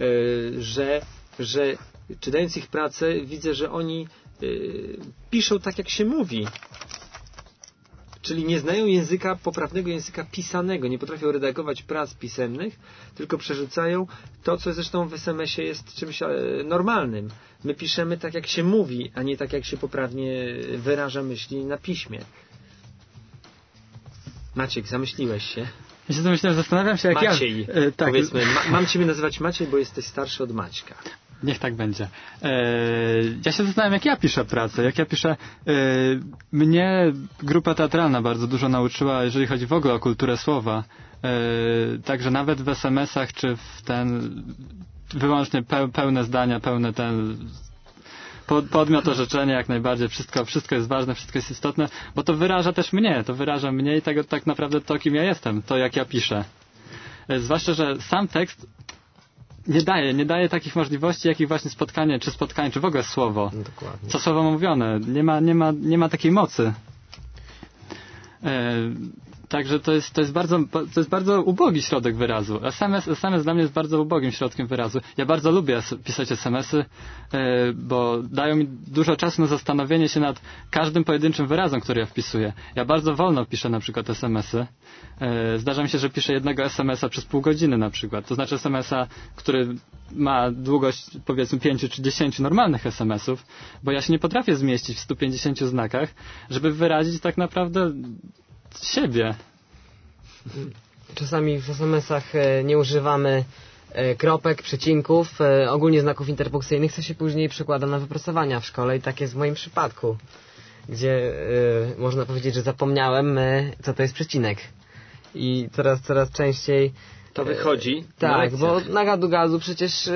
że czytając ich pracę widzę, że oni piszą tak, jak się mówi. Czyli nie znają poprawnego języka pisanego, nie potrafią redagować prac pisemnych, tylko przerzucają to, co zresztą w SMS-ie jest czymś normalnym. My piszemy tak, jak się mówi, a nie tak, jak się poprawnie wyraża myśli na piśmie. Maciek, zamyśliłeś się? Ja się zamyślałem, zastanawiam się, jak Maciej, tak. Powiedzmy, mam ciebie nazywać Maciej, bo jesteś starszy od Maćka. Niech tak będzie. Ja się zastanawiam, jak ja piszę pracę. Jak ja piszę... Mnie grupa teatralna bardzo dużo nauczyła, jeżeli chodzi w ogóle o kulturę słowa. Także nawet w SMS-ach, czy w wyłącznie pełne zdania, pełne podmiot orzeczenia jak najbardziej. Wszystko jest ważne, wszystko jest istotne, bo to wyraża też mnie. To wyraża mnie i tak naprawdę to, kim ja jestem. To, jak ja piszę. Zwłaszcza, że sam tekst nie daje takich możliwości, jakich właśnie spotkanie, czy w ogóle słowo. Dokładnie. Co słowo mówione. Nie ma takiej mocy. Także to jest bardzo ubogi środek wyrazu. SMS dla mnie jest bardzo ubogim środkiem wyrazu. Ja bardzo lubię pisać SMS-y, bo dają mi dużo czasu na zastanowienie się nad każdym pojedynczym wyrazem, który ja wpisuję. Ja bardzo wolno piszę na przykład SMS-y. Zdarza mi się, że piszę jednego SMS-a przez pół godziny na przykład. To znaczy SMS-a, który ma długość powiedzmy 5 czy 10 normalnych SMS-ów, bo ja się nie potrafię zmieścić w 150 znakach, żeby wyrazić tak naprawdę siebie. Czasami w SMS-ach nie używamy kropek, przecinków, ogólnie znaków interpunkcyjnych, co się później przekłada na wypracowania w szkole i tak jest w moim przypadku, gdzie można powiedzieć, że zapomniałem, co to jest przecinek. I coraz częściej to wychodzi. Tak, bo na gadu przecież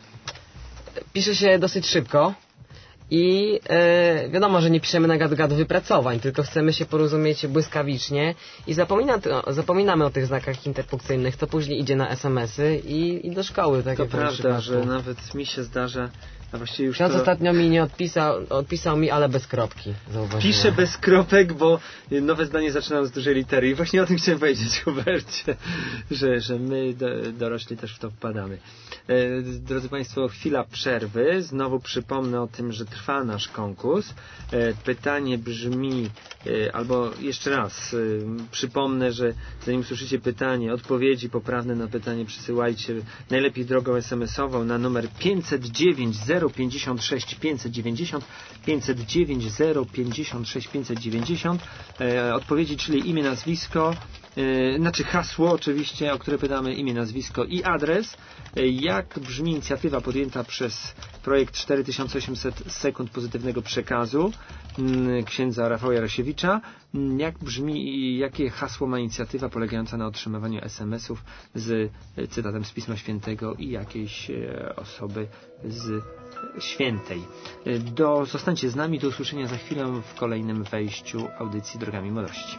pisze się dosyć szybko. I wiadomo, że nie piszemy na gadu wypracowań, tylko chcemy się porozumieć błyskawicznie i zapominamy o tych znakach interpunkcyjnych, to później idzie na SMS-y i do szkoły. Tak to jak prawda, że nawet mi się zdarza, a właściwie już ksiądz ostatnio mi nie odpisał mi, ale bez kropki. Piszę bez kropek, bo nowe zdanie zaczynam z dużej litery i właśnie o tym chciałem powiedzieć, Hubercie, że my dorośli też w to wpadamy. Drodzy Państwo, chwila przerwy. Znowu przypomnę o tym, że trwa nasz konkurs. Pytanie brzmi, albo jeszcze raz przypomnę, że zanim usłyszycie pytanie, odpowiedzi poprawne na pytanie przysyłajcie najlepiej drogą SMS-ową na numer 509 056 590 509 056 590. Odpowiedzi, czyli imię, nazwisko, znaczy hasło oczywiście, o które pytamy, imię, nazwisko i adres. Jak brzmi inicjatywa podjęta przez projekt 4800 sekund pozytywnego przekazu księdza Rafała Jarosiewicza? Jak brzmi, jakie hasło ma inicjatywa polegająca na otrzymywaniu SMS-ów z cytatem z Pisma Świętego i jakiejś osoby z świętej. Zostańcie z nami, do usłyszenia za chwilę w kolejnym wejściu audycji Drogami Młodości.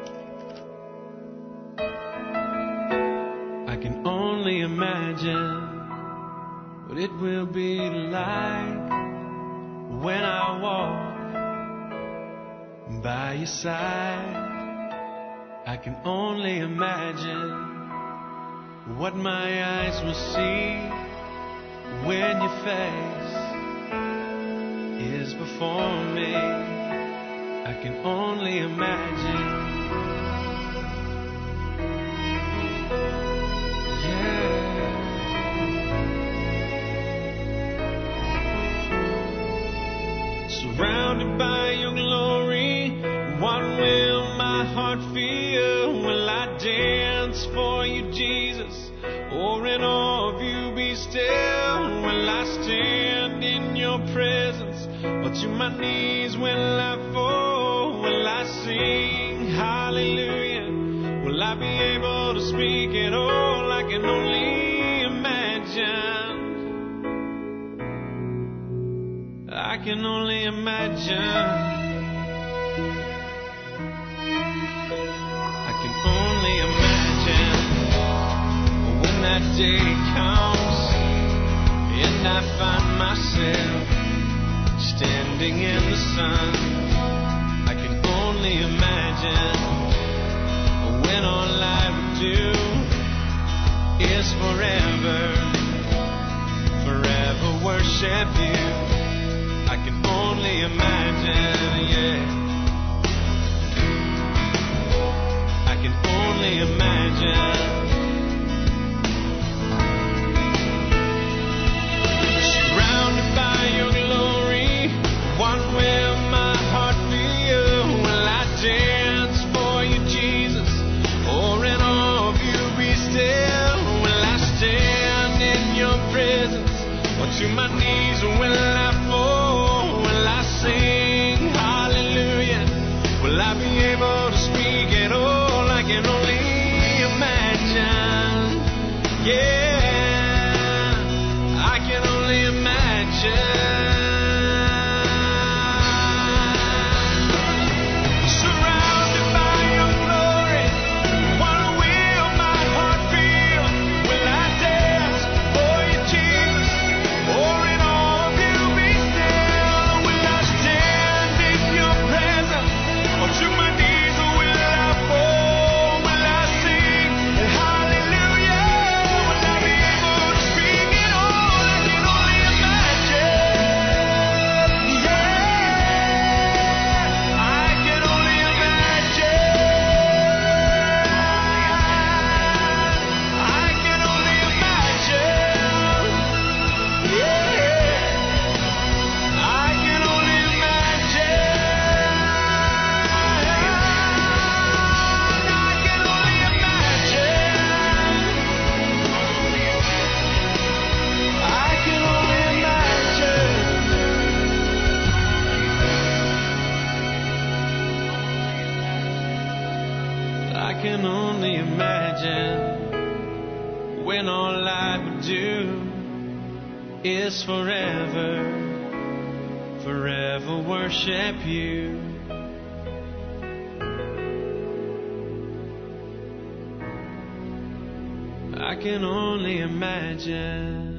I can only imagine what it will be like when I walk by your side. I can only imagine what my eyes will see when your face is before me. I can only imagine. Surrounded by your glory, what will my heart feel? Will I dance for you, Jesus? Or in awe of you be still? Will I stand in your presence? Or to my knees will I fall? Will I sing hallelujah? Will I be able speak at all. I can only imagine. I can only imagine. I can only imagine when that day comes and I find myself standing in the sun. I can only imagine when all I would do is forever worship you. I can only imagine, yeah. I can only imagine. Surrounded by your glory, what will my heart feel? Will I dance for you, Jesus? Or in awe of you be still? Will I stand in your presence? Or to my knees will I fall? Will I sing hallelujah? Will I be able to speak at all? I can only imagine. Yeah, I can only imagine. Is forever worship you. I can only imagine.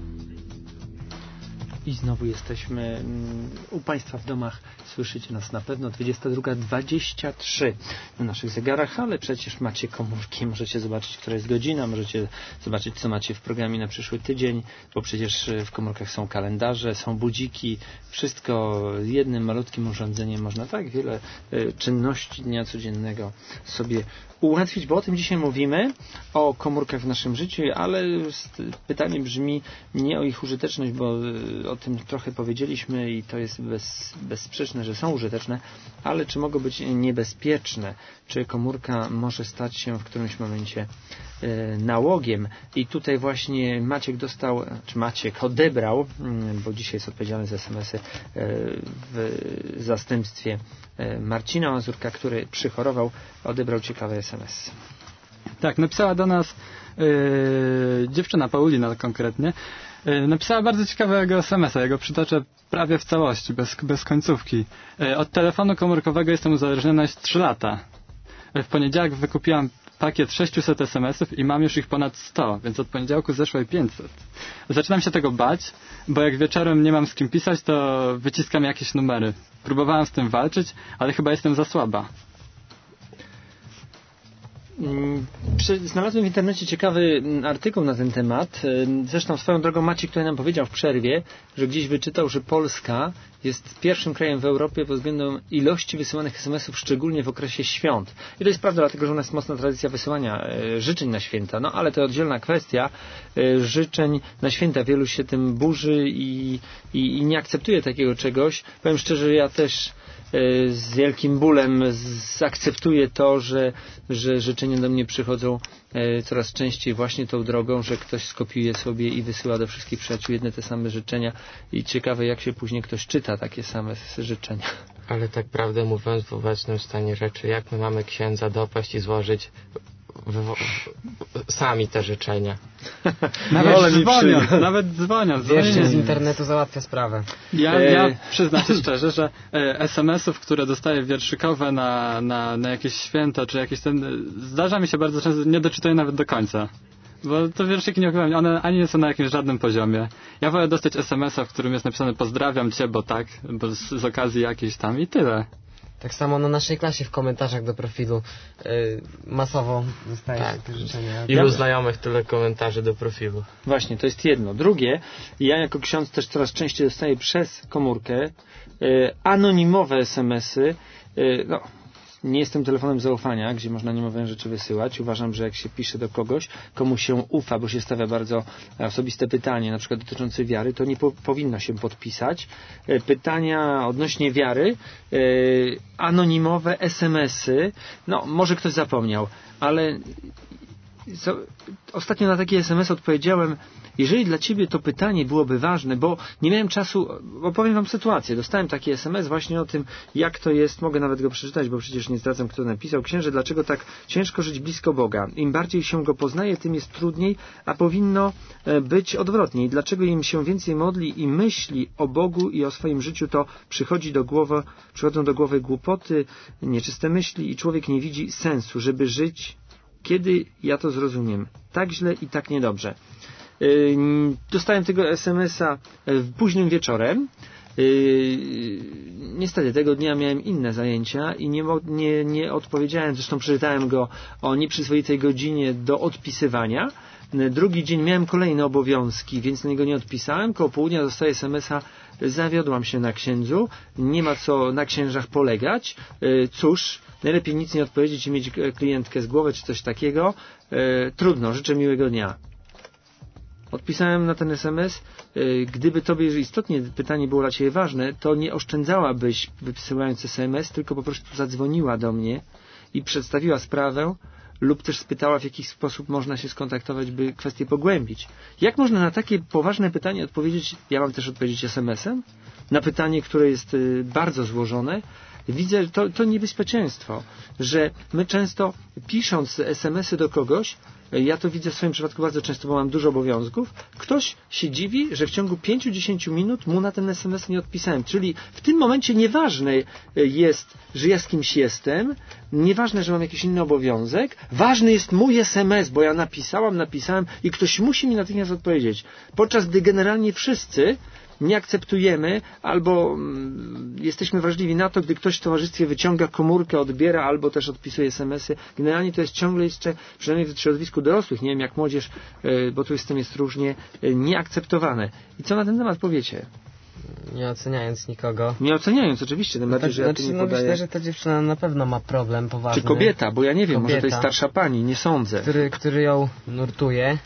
I znowu jesteśmy u Państwa w domach. Słyszycie nas na pewno 22:23 na naszych zegarach, ale przecież macie komórki. Możecie zobaczyć, która jest godzina, możecie zobaczyć, co macie w programie na przyszły tydzień, bo przecież w komórkach są kalendarze, są budziki. Wszystko jednym malutkim urządzeniem można tak wiele czynności dnia codziennego sobie ułatwić, bo o tym dzisiaj mówimy, o komórkach w naszym życiu, ale pytanie brzmi nie o ich użyteczność, bo o tym trochę powiedzieliśmy i to jest bezsprzeczne, że są użyteczne, ale czy mogą być niebezpieczne? Czy komórka może stać się w którymś momencie nałogiem? I tutaj właśnie Maciek dostał, czy Maciek odebrał, bo dzisiaj jest odpowiedzialny za SMS-y w zastępstwie Marcina Mazurka, który przychorował, odebrał ciekawy SMS. Tak, napisała do nas dziewczyna, Paulina konkretnie, napisała bardzo ciekawego SMS-a. Ja go przytoczę prawie w całości, bez końcówki. Od telefonu komórkowego jestem uzależniona już 3 lata. W poniedziałek wykupiłam pakiet 600 SMS-ów i mam już ich ponad 100, więc od poniedziałku zeszło 500. Zaczynam się tego bać, bo jak wieczorem nie mam z kim pisać, to wyciskam jakieś numery. Próbowałam z tym walczyć, ale chyba jestem za słaba. Znalazłem w internecie ciekawy artykuł na ten temat. Zresztą swoją drogą Maciek tutaj nam powiedział w przerwie, że gdzieś wyczytał, że Polska jest pierwszym krajem w Europie pod względem ilości wysyłanych SMS-ów, szczególnie w okresie świąt. I to jest prawda, dlatego że u nas jest mocna tradycja wysyłania życzeń na święta. No ale to oddzielna kwestia. Życzeń na święta wielu się tym burzy i nie akceptuje takiego czegoś. Powiem szczerze, ja też z wielkim bólem zaakceptuję to, że życzenia do mnie przychodzą coraz częściej właśnie tą drogą, że ktoś skopiuje sobie i wysyła do wszystkich przyjaciół jedne te same życzenia i ciekawe, jak się później ktoś czyta takie same życzenia. Ale tak prawdę mówiąc, w obecnym stanie rzeczy, jak my mamy księdza dopaść i złożyć sami te życzenia. Nawet dzwonią. Wierzcie z internetu załatwia sprawę. Ja przyznam się szczerze, że SMS-ów, które dostaję wierszykowe na jakieś święto, czy jakieś zdarza mi się bardzo często, nie doczytuję nawet do końca. Bo to wierszyki nie okrywam, one ani nie są na jakimś żadnym poziomie. Ja wolę dostać SMS-a, w którym jest napisane pozdrawiam cię, bo tak, bo z okazji jakiejś tam i tyle. Tak samo na naszej klasie w komentarzach do profilu masowo dostaje się te życzenia. Ilu znajomych, tyle komentarzy do profilu. Właśnie, to jest jedno. Drugie, ja jako ksiądz też coraz częściej dostaję przez komórkę anonimowe SMS-y. Nie jestem telefonem zaufania, gdzie można anonimowe rzeczy wysyłać. Uważam, że jak się pisze do kogoś, komu się ufa, bo się stawia bardzo osobiste pytanie, na przykład dotyczące wiary, to nie powinno się podpisać. Pytania odnośnie wiary, anonimowe SMS-y, może ktoś zapomniał, ale ostatnio na taki SMS odpowiedziałem: jeżeli dla ciebie to pytanie byłoby ważne, bo nie miałem czasu, opowiem wam sytuację. Dostałem taki SMS właśnie o tym, jak to jest, mogę nawet go przeczytać, bo przecież nie zdradzam, kto napisał. Księże, dlaczego tak ciężko żyć blisko Boga? Im bardziej się Go poznaje, tym jest trudniej, a powinno być odwrotnie. Dlaczego im się więcej modli i myśli o Bogu i o swoim życiu, to przychodzą do głowy głupoty, nieczyste myśli i człowiek nie widzi sensu, żeby żyć. Kiedy ja to zrozumiem? Tak źle i tak niedobrze. Dostałem tego SMS-a późnym wieczorem. Niestety tego dnia miałem inne zajęcia i nie odpowiedziałem, zresztą przeczytałem go o nieprzyzwoitej godzinie do odpisywania. Drugi dzień miałem kolejne obowiązki, więc na niego nie odpisałem. Koło południa dostaję SMS-a: zawiodłam się na księdzu, nie ma co na księżach polegać. Cóż, najlepiej nic nie odpowiedzieć i mieć klientkę z głowy czy coś takiego. Trudno, życzę miłego dnia. Odpisałem na ten SMS: gdyby tobie istotnie pytanie było dla ciebie ważne, to nie oszczędzałabyś wysyłając SMS, tylko po prostu zadzwoniła do mnie i przedstawiła sprawę lub też spytała, w jaki sposób można się skontaktować, by kwestię pogłębić. Jak można na takie poważne pytanie odpowiedzieć? Ja mam też odpowiedzieć SMS-em na pytanie, które jest bardzo złożone. Widzę to niebezpieczeństwo, że my często pisząc SMS-y do kogoś, ja to widzę w swoim przypadku bardzo często, bo mam dużo obowiązków, ktoś się dziwi, że w ciągu 5-10 minut mu na ten SMS nie odpisałem. Czyli w tym momencie nieważne jest, że ja z kimś jestem, nieważne, że mam jakiś inny obowiązek, ważny jest mój SMS, bo ja napisałem i ktoś musi mi natychmiast odpowiedzieć. Podczas gdy generalnie wszyscy nie akceptujemy albo jesteśmy wrażliwi na to, gdy ktoś w towarzystwie wyciąga komórkę, odbiera albo też odpisuje SMS-y. Generalnie to jest ciągle jeszcze, przynajmniej w środowisku dorosłych, nie wiem jak młodzież, bo tu z tym jest różnie, nieakceptowane. I co na ten temat powiecie? Nie oceniając nikogo. Nie oceniając oczywiście, tym bardziej, że ja tu nie podaję. Myślę, że ta dziewczyna na pewno ma problem poważny. Czy kobieta, bo ja nie wiem, może to jest starsza pani, nie sądzę. Który ją nurtuje.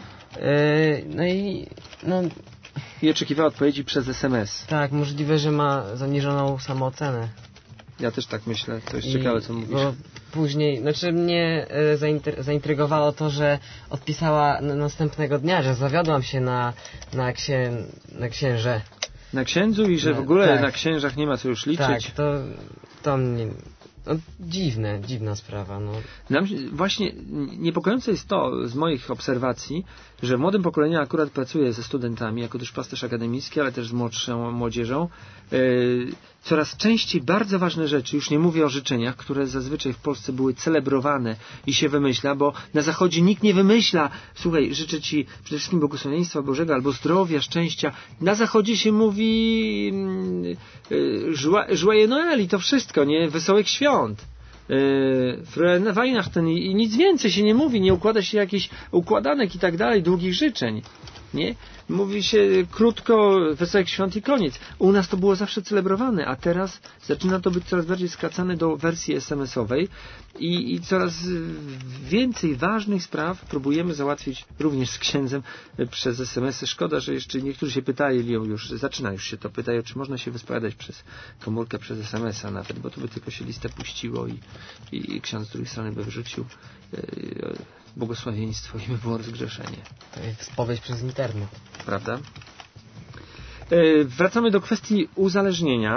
I oczekiwała odpowiedzi przez SMS. Tak, możliwe, że ma zaniżoną samoocenę. Ja też tak myślę, to jest ciekawe, co mówisz. Bo później, mnie zaintrygowało to, że odpisała następnego dnia, że zawiodłam się na księże. Na księdzu i że w ogóle na księżach nie ma co już liczyć. Tak, to mnie... dziwna sprawa. Właśnie niepokojące jest to z moich obserwacji, że w młodym pokoleniu akurat pracuję ze studentami, jako też pasterz akademicki, ale też z młodszą młodzieżą. Coraz częściej bardzo ważne rzeczy, już nie mówię o życzeniach, które zazwyczaj w Polsce były celebrowane i się wymyśla, bo na Zachodzie nikt nie wymyśla: słuchaj, życzę ci przede wszystkim błogosławieństwa Bożego albo zdrowia, szczęścia. Na Zachodzie się mówi Joyeux Noël i to wszystko, nie? Wesołych świąt. Frohe Weihnachten i nic więcej się nie mówi, nie układa się jakichś układanek i tak dalej, długich życzeń. Nie? Mówi się krótko, wesołych świąt i koniec. U nas to było zawsze celebrowane, a teraz zaczyna to być coraz bardziej skracane do wersji SMS-owej i coraz więcej ważnych spraw próbujemy załatwić również z księdzem przez SMS-y. Szkoda, że jeszcze niektórzy się pytali, zaczyna już się to, pytają, czy można się wyspowiadać przez komórkę, przez SMS-a nawet, bo to by tylko się listę puściło i ksiądz z drugiej strony by wrzucił błogosławieństwo i by było rozgrzeszenie. To jest spowiedź przez internet. Prawda? Wracamy do kwestii uzależnienia.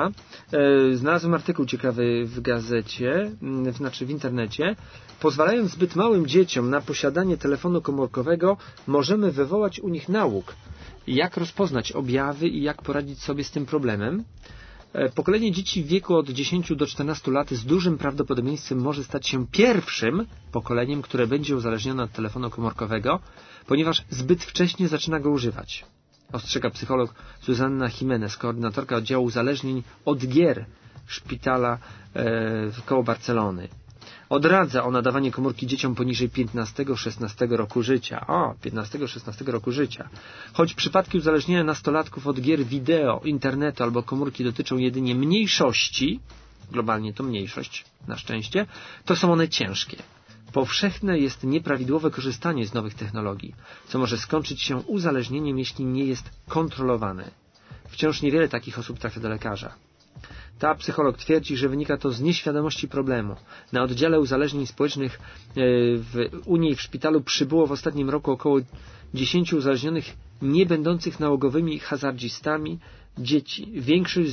Znalazłem artykuł ciekawy w gazecie, w internecie. Pozwalając zbyt małym dzieciom na posiadanie telefonu komórkowego, możemy wywołać u nich nauk. Jak rozpoznać objawy i jak poradzić sobie z tym problemem? Pokolenie dzieci w wieku od 10 do 14 lat z dużym prawdopodobieństwem może stać się pierwszym pokoleniem, które będzie uzależnione od telefonu komórkowego, ponieważ zbyt wcześnie zaczyna go używać. Ostrzega psycholog Zuzanna Jimenez, koordynatorka oddziału uzależnień od gier szpitala koło Barcelony. Odradza ona dawanie komórki dzieciom poniżej 15-16 roku życia. 15-16 roku życia. Choć przypadki uzależnienia nastolatków od gier wideo, internetu albo komórki dotyczą jedynie mniejszości, globalnie to mniejszość, na szczęście, to są one ciężkie. Powszechne jest nieprawidłowe korzystanie z nowych technologii, co może skończyć się uzależnieniem, jeśli nie jest kontrolowane. Wciąż niewiele takich osób trafia do lekarza. Ta psycholog twierdzi, że wynika to z nieświadomości problemu. Na oddziale uzależnień społecznych u niej w szpitalu przybyło w ostatnim roku około 10 uzależnionych nie będących nałogowymi hazardzistami dzieci. Większość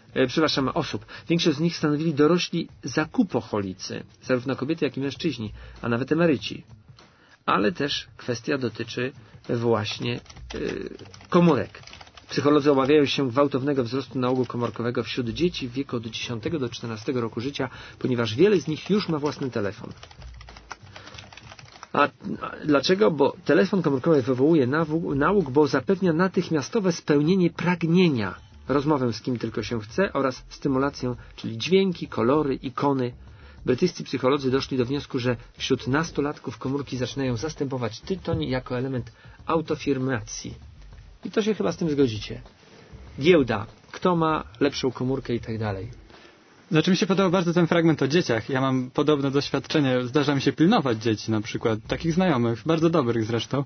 z nich stanowili dorośli zakupoholicy, zarówno kobiety, jak i mężczyźni, a nawet emeryci. Ale też kwestia dotyczy właśnie komórek. Psycholodzy obawiają się gwałtownego wzrostu nałogu komórkowego wśród dzieci w wieku od 10 do 14 roku życia, ponieważ wiele z nich już ma własny telefon. A dlaczego? Bo telefon komórkowy wywołuje nauk, bo zapewnia natychmiastowe spełnienie pragnienia, rozmowę z kim tylko się chce oraz stymulację, czyli dźwięki, kolory, ikony. Brytyjscy psycholodzy doszli do wniosku, że wśród nastolatków komórki zaczynają zastępować tytoń jako element autoafirmacji. I to się chyba z tym zgodzicie. Giełda. Kto ma lepszą komórkę i tak dalej. Znaczy mi się podobał bardzo ten fragment o dzieciach. Ja mam podobne doświadczenie. Zdarza mi się pilnować dzieci na przykład. Takich znajomych. Bardzo dobrych zresztą.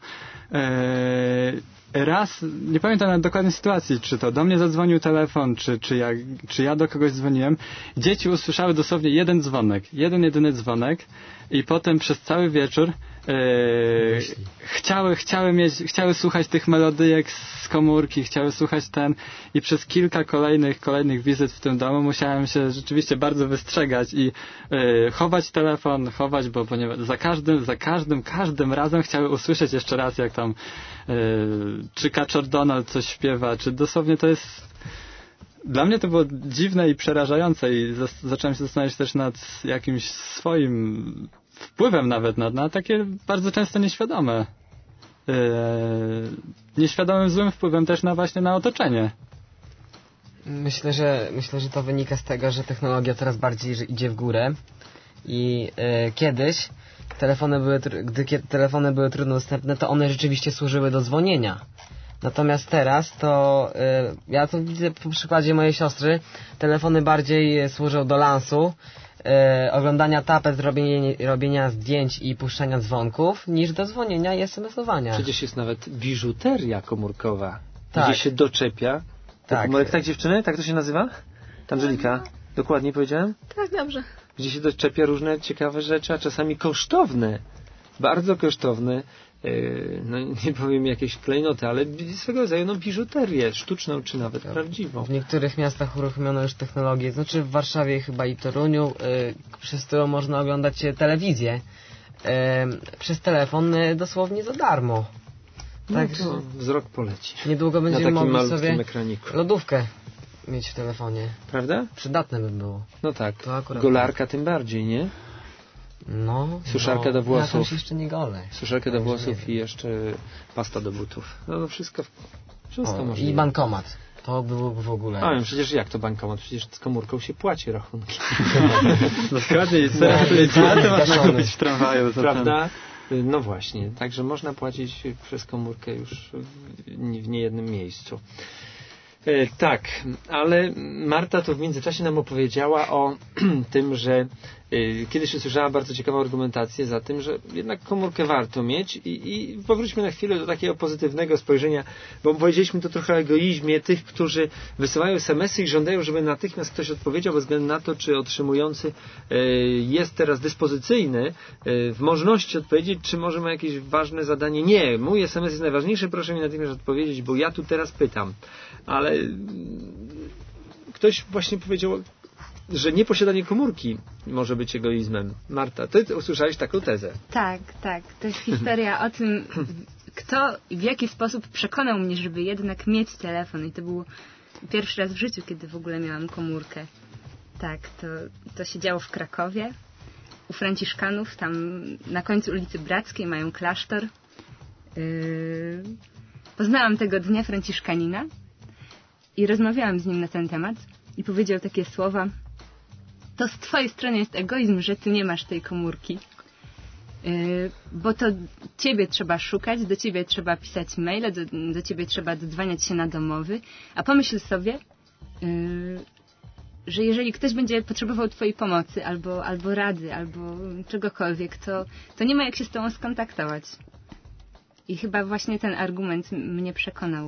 Raz, nie pamiętam nawet dokładnej sytuacji, czy to do mnie zadzwonił telefon, czy ja do kogoś dzwoniłem. Dzieci usłyszały dosłownie jedyny dzwonek i potem przez cały wieczór chciały słuchać tych melodyjek z komórki, chciały słuchać i przez kilka kolejnych wizyt w tym domu musiałem się rzeczywiście bardzo wystrzegać i chować telefon, bo ponieważ każdym razem chciały usłyszeć jeszcze raz, jak tam czy Kaczor Donald coś śpiewa, czy dosłownie to jest... Dla mnie to było dziwne i przerażające i zacząłem się zastanawiać też nad jakimś swoim wpływem nawet na takie bardzo często nieświadome. Nieświadomym złym wpływem też właśnie na otoczenie. Myślę, że to wynika z tego, że technologia coraz bardziej idzie w górę i kiedyś gdy telefony były trudno dostępne, to one rzeczywiście służyły do dzwonienia. Natomiast teraz to, ja to widzę po przykładzie mojej siostry, telefony bardziej służą do lansu, oglądania tapet, robienia zdjęć i puszczania dzwonków, niż do dzwonienia i SMS-owania. Przecież jest nawet biżuteria komórkowa, tak, gdzie się doczepia. Tak. Komórek, tak dziewczyny? Tak to się nazywa? Angelika, dokładnie powiedziałem? Tak, dobrze. Gdzie się doczepia różne ciekawe rzeczy, a czasami kosztowne. Bardzo kosztowne. No nie powiem jakieś klejnoty, ale swego rodzaju biżuterię sztuczną, czy nawet prawdziwą. W niektórych miastach uruchomiono już technologię, znaczy w Warszawie chyba i Toruniu, przez którą można oglądać telewizję przez telefon dosłownie za darmo. Tak, no wzrok poleci. Niedługo będziemy mogli sobie ekraniku. lodówkę mieć w telefonie. Prawda? Przydatne by było. No tak. Golarka tak. Tym bardziej, nie? No. Suszarka do włosów. Ja jeszcze nie golę. Suszarkę do włosów i jeszcze pasta do butów. No wszystko można. I bankomat. To było w ogóle. A przecież jak to bankomat? Przecież z komórką się płaci rachunki. Dokładnie. I bilety można kupić w tramwaju. Prawda? No właśnie. Także można płacić przez komórkę już w niejednym miejscu. Tak, ale Marta to w międzyczasie nam opowiedziała o tym, że kiedyś usłyszała bardzo ciekawą argumentację za tym, że jednak komórkę warto mieć i powróćmy na chwilę do takiego pozytywnego spojrzenia, bo powiedzieliśmy tu trochę o egoizmie tych, którzy wysyłają SMS-y i żądają, żeby natychmiast ktoś odpowiedział bez względu na to, czy otrzymujący jest teraz dyspozycyjny w możności odpowiedzieć, czy może ma jakieś ważne zadanie. Nie, mój SMS jest najważniejszy, proszę mi natychmiast odpowiedzieć, bo ja tu teraz pytam. Ale ktoś właśnie powiedział, że nieposiadanie komórki może być egoizmem. Marta, ty usłyszałeś taką tezę. Tak. To jest historia o tym, kto i w jaki sposób przekonał mnie, żeby jednak mieć telefon. I to był pierwszy raz w życiu, kiedy w ogóle miałam komórkę. Tak, to się działo w Krakowie, u Franciszkanów, tam na końcu ulicy Brackiej mają klasztor. Poznałam tego dnia Franciszkanina i rozmawiałam z nim na ten temat i powiedział takie słowa: to z twojej strony jest egoizm, że ty nie masz tej komórki, bo to ciebie trzeba szukać, do ciebie trzeba pisać maile, do ciebie trzeba dodzwaniać się na domowy, a pomyśl sobie, że jeżeli ktoś będzie potrzebował twojej pomocy, albo rady, albo czegokolwiek, to nie ma jak się z tobą skontaktować. I chyba właśnie ten argument mnie przekonał.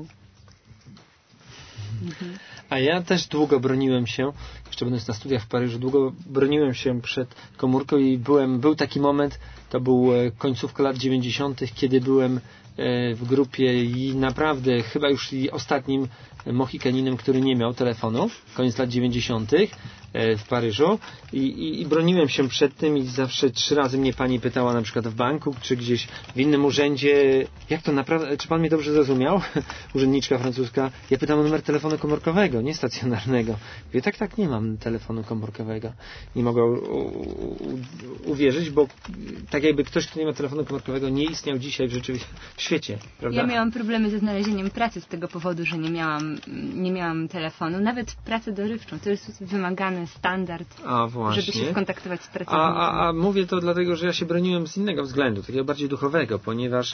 A ja też długo broniłem się, jeszcze będąc na studiach w Paryżu, długo broniłem się przed komórką i był taki moment, to był końcówka lat 90., kiedy byłem w grupie i naprawdę chyba już ostatnim Mohikaninem, który nie miał telefonu, koniec lat 90. w Paryżu i broniłem się przed tym i zawsze 3 razy mnie pani pytała, na przykład w banku, czy gdzieś w innym urzędzie, jak to naprawdę, czy pan mnie dobrze zrozumiał? Urzędniczka francuska. Ja pytam o numer telefonu komórkowego, nie stacjonarnego. Mówię, tak, nie mam telefonu komórkowego. Nie mogła uwierzyć, bo tak jakby ktoś, kto nie ma telefonu komórkowego, nie istniał dzisiaj w świecie, prawda? Ja miałam problemy ze znalezieniem pracy z tego powodu, że nie miałam telefonu. Nawet pracę dorywczą. To jest wymagany standard, żeby się skontaktować z pracownikiem. A mówię to dlatego, że ja się broniłem z innego względu, takiego bardziej duchowego, ponieważ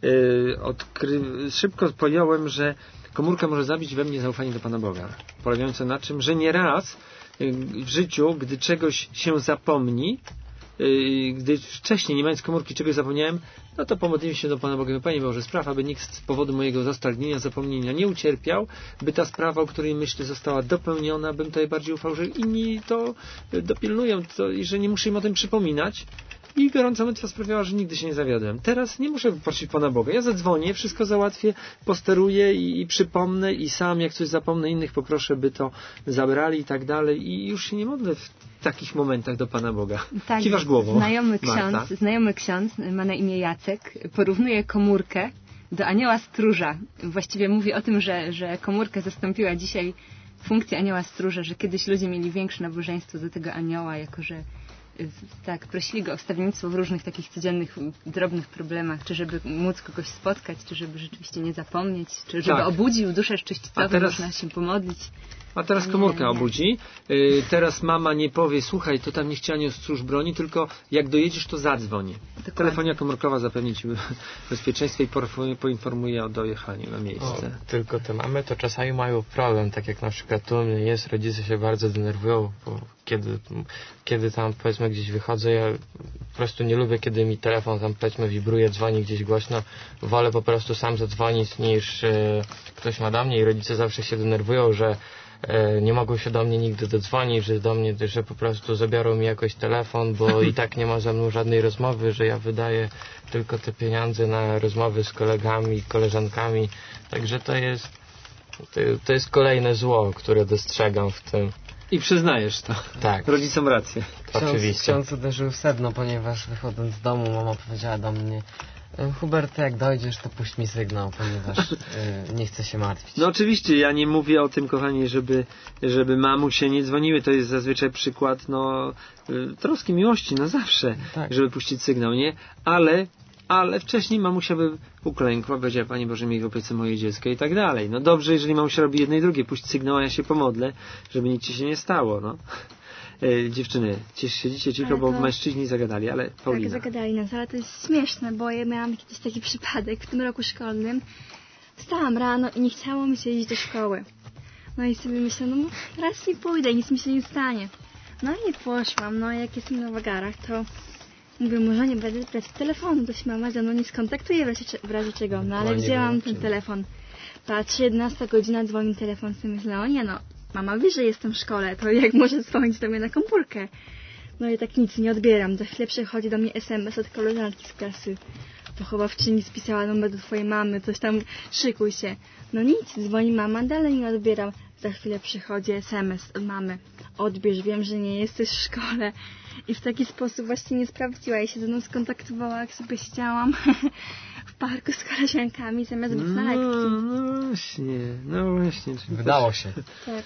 szybko pojąłem, że komórka może zabić we mnie zaufanie do Pana Boga. Polegające na czym, że nieraz w życiu, gdy czegoś się zapomni, gdy wcześniej, nie mając komórki, czegoś zapomniałem, no to pomodlimy się do Pana Boga. Panie Boże, spraw, aby nikt z powodu mojego zastargnienia, zapomnienia nie ucierpiał, by ta sprawa, o której myślę, została dopełniona, bym tutaj bardziej ufał, że inni to dopilnują i że nie muszę im o tym przypominać. I gorąca modlitwa sprawiała, że nigdy się nie zawiodłem. Teraz nie muszę prosić Pana Boga. Ja zadzwonię, wszystko załatwię, posteruję i przypomnę i sam, jak coś zapomnę, innych poproszę, by to zabrali i tak dalej. I już się nie modlę w takich momentach do Pana Boga. Tak, kiwasz głową. Znajomy ksiądz, ma na imię Jacek, porównuje komórkę do anioła stróża. Właściwie mówi o tym, że komórka zastąpiła dzisiaj funkcję anioła stróża, że kiedyś ludzie mieli większe nabożeństwo do tego anioła, jako że tak, prosili go o wstawiennictwo w różnych takich codziennych, drobnych problemach, czy żeby móc kogoś spotkać, czy żeby rzeczywiście nie zapomnieć, czy żeby obudził duszę szczyścową, można się pomodlić. A teraz komórka obudzi. Teraz mama nie powie, słuchaj, to tam nie chciano stróż broni, tylko jak dojedziesz, to zadzwoń. Telefonia komórkowa zapewni ci bezpieczeństwo i poinformuje o dojechaniu na miejsce. Tylko te mamy to czasami mają problem, tak jak na przykład tu mnie jest, rodzice się bardzo denerwują, bo kiedy tam powiedzmy gdzieś wychodzę, ja po prostu nie lubię, kiedy mi telefon tam powiedzmy wibruje, dzwoni gdzieś głośno, wolę po prostu sam zadzwonić niż ktoś ma do mnie i rodzice zawsze się denerwują, że nie mogą się do mnie nigdy dodzwonić, że po prostu zabiorą mi jakoś telefon, bo i tak nie ma ze mną żadnej rozmowy, że ja wydaję tylko te pieniądze na rozmowy z kolegami, koleżankami, także to jest kolejne zło, które dostrzegam w tym. I przyznajesz to. Tak. Rodzicom rację. Oczywiście. Ksiądz uderzył w sedno, ponieważ wychodząc z domu mama powiedziała do mnie: Hubert, jak dojdziesz, to puść mi sygnał, ponieważ nie chcę się martwić. No oczywiście, ja nie mówię o tym, kochani, żeby mamusie nie dzwoniły. To jest zazwyczaj przykład troski, miłości, zawsze, żeby puścić sygnał, nie? Ale wcześniej mamusia by uklękła, powiedziała: Panie Boże, miej w opiece moje dziecko i tak dalej. No dobrze, jeżeli mamusia robi jedno i drugie, puść sygnał, a ja się pomodlę, żeby nic ci się nie stało, dziewczyny, siedzicie cicho, bo mężczyźni zagadali, ale Paulina. Tak, zagadali nas, ale to jest śmieszne, bo ja miałam jakiś taki przypadek w tym roku szkolnym. Wstałam rano i nie chciało mi się iść do szkoły. No i sobie myślę, raz nie pójdę, nic mi się nie stanie. No i poszłam, jak jestem na wagarach, to mówię, może nie będę brać telefonu, to się mama ze mną nie skontaktuje w razie czego. No ale wzięłam ten telefon. Patrzę, 11 godzina, dzwoni telefon, sobie myślę, mama wie, że jestem w szkole, to jak może dzwonić do mnie na komórkę? No i tak nic nie odbieram. Za chwilę przychodzi do mnie SMS od koleżanki z klasy. Wychowawczyni spisała numer do twojej mamy, coś tam, szykuj się. No nic, dzwoni mama, dalej nie odbieram. Za chwilę przychodzi SMS od mamy. Odbierz, wiem, że nie jesteś w szkole. I w taki sposób właśnie nie sprawdziła. I się ze mną skontaktowała, jak sobie siedziałam w parku z koleżankami, zamiast być na lekcji. No właśnie. Wydało się. Tak.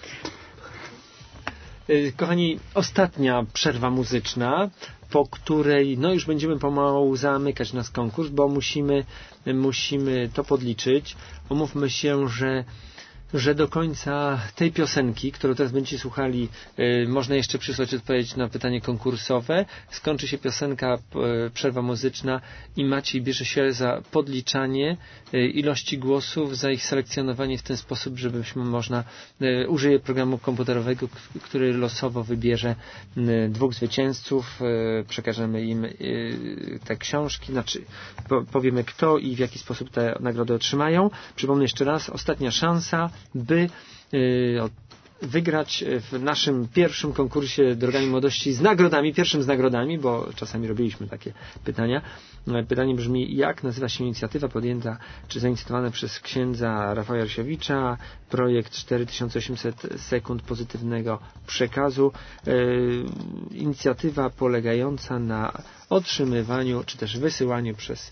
Kochani, ostatnia przerwa muzyczna, po której już będziemy pomału zamykać nasz konkurs, bo musimy to podliczyć. Umówmy się, że do końca tej piosenki, którą teraz będziecie słuchali, można jeszcze przysłać odpowiedź na pytanie konkursowe. Skończy się piosenka, przerwa muzyczna i Maciej bierze się za podliczanie ilości głosów, za ich selekcjonowanie w ten sposób, użyje programu komputerowego, który losowo wybierze 2 zwycięzców, przekażemy im te książki, powiemy kto i w jaki sposób te nagrody otrzymają. Przypomnę jeszcze raz, ostatnia szansa, by wygrać w naszym pierwszym konkursie Drogami Młodości pierwszym z nagrodami, bo czasami robiliśmy takie pytania. Pytanie brzmi, jak nazywa się inicjatywa podjęta czy zainicjowana przez księdza Rafała Jarosiewicza, projekt 4800 sekund pozytywnego przekazu, inicjatywa polegająca na otrzymywaniu czy też wysyłaniu przez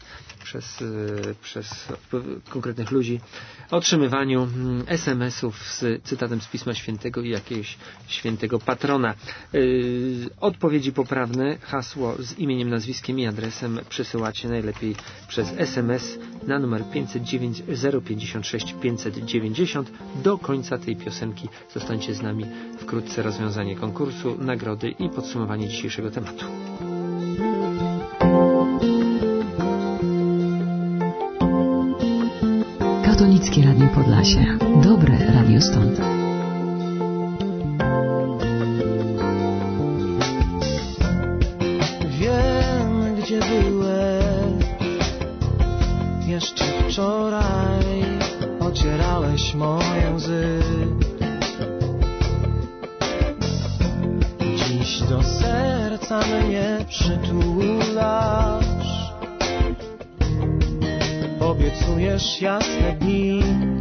konkretnych ludzi, otrzymywaniu SMS-ów z cytatem z Pisma Świętego i jakiegoś świętego patrona. Odpowiedzi poprawne, hasło z imieniem, nazwiskiem i adresem przesyłacie najlepiej przez SMS na numer 509 056 590. Do końca tej piosenki zostańcie z nami. Wkrótce rozwiązanie konkursu, nagrody i podsumowanie dzisiejszego tematu. Katolickie Radio Podlasie. Dobre radio stąd. Wiem, gdzie byłeś. Jeszcze wczoraj ocierałeś moje łzy. Dziś do serca mnie przytulasz. Obiecujesz jasne dni.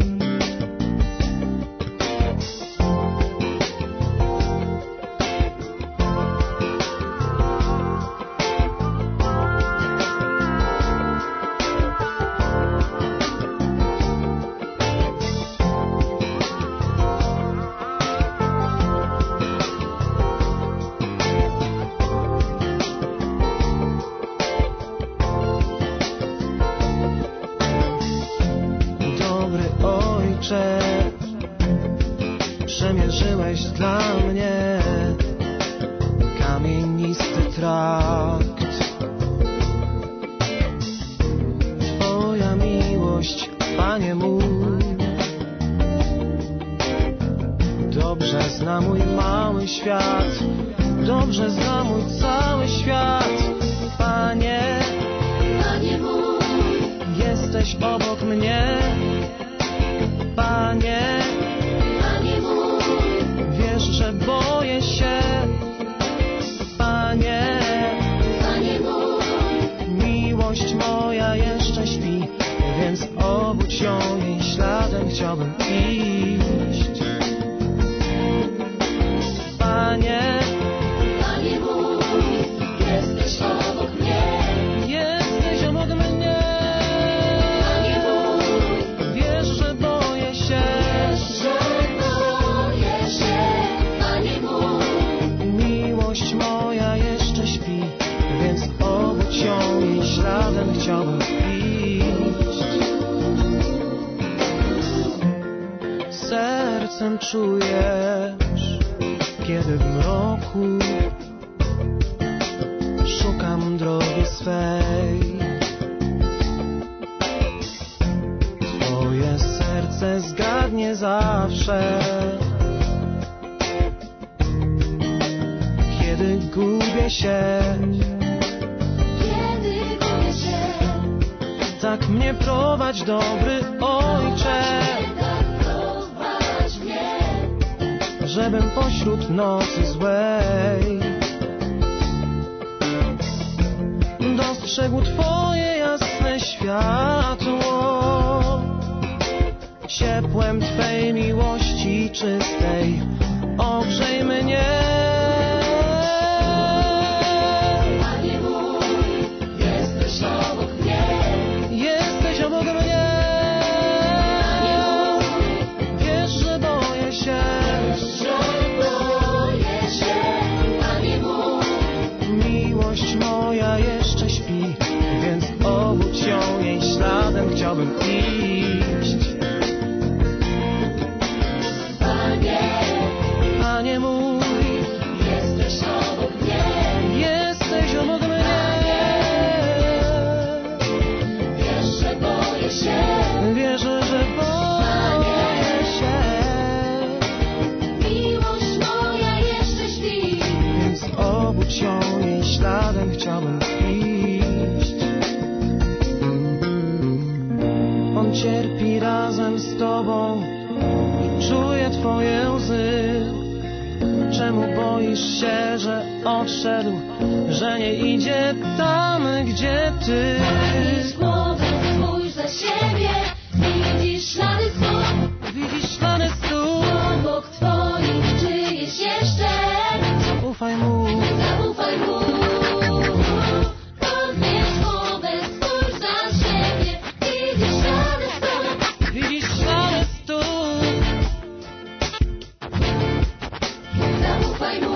Przemierzyłeś dla mnie kamienisty trakt. Twoja miłość, Panie mój, dobrze zna mój mały świat, dobrze zna mój cały świat. Panie, Panie mój, jesteś obok mnie. Panie, Panie mój, wiesz, że boję się. Panie, Panie mój, miłość moja jeszcze śpi, więc obudź ją, jej śladem chciałbym iść. Panie, Panie mój, jesteś obok mnie. Jesteś obok mnie. Śladem chciałbym iść. Sercem czujesz, kiedy w mroku szukam drogi swej. Twoje serce zgadnie zawsze, kiedy gubię się. Tak mnie prowadź, dobry Ojcze, żebym pośród nocy złej dostrzegł Twoje jasne światło, ciepłem Twej miłości czystej. wciąż jej śladem chciałbym iść. On cierpi razem z tobą i czuje twoje łzy. Czemu boisz się, że odszedł, że nie idzie tam, gdzie ty? Podnieś głowę, spójrz za siebie, widzisz ślady stóp. Widzisz ślady stóp. Obok twoich czyjeś jeszcze. Zaufaj mu. Zaufaj mu. Podnieś głowę, spójrz za siebie, widzisz ślady stóp. Widzisz ślady stóp. Zaufaj mu.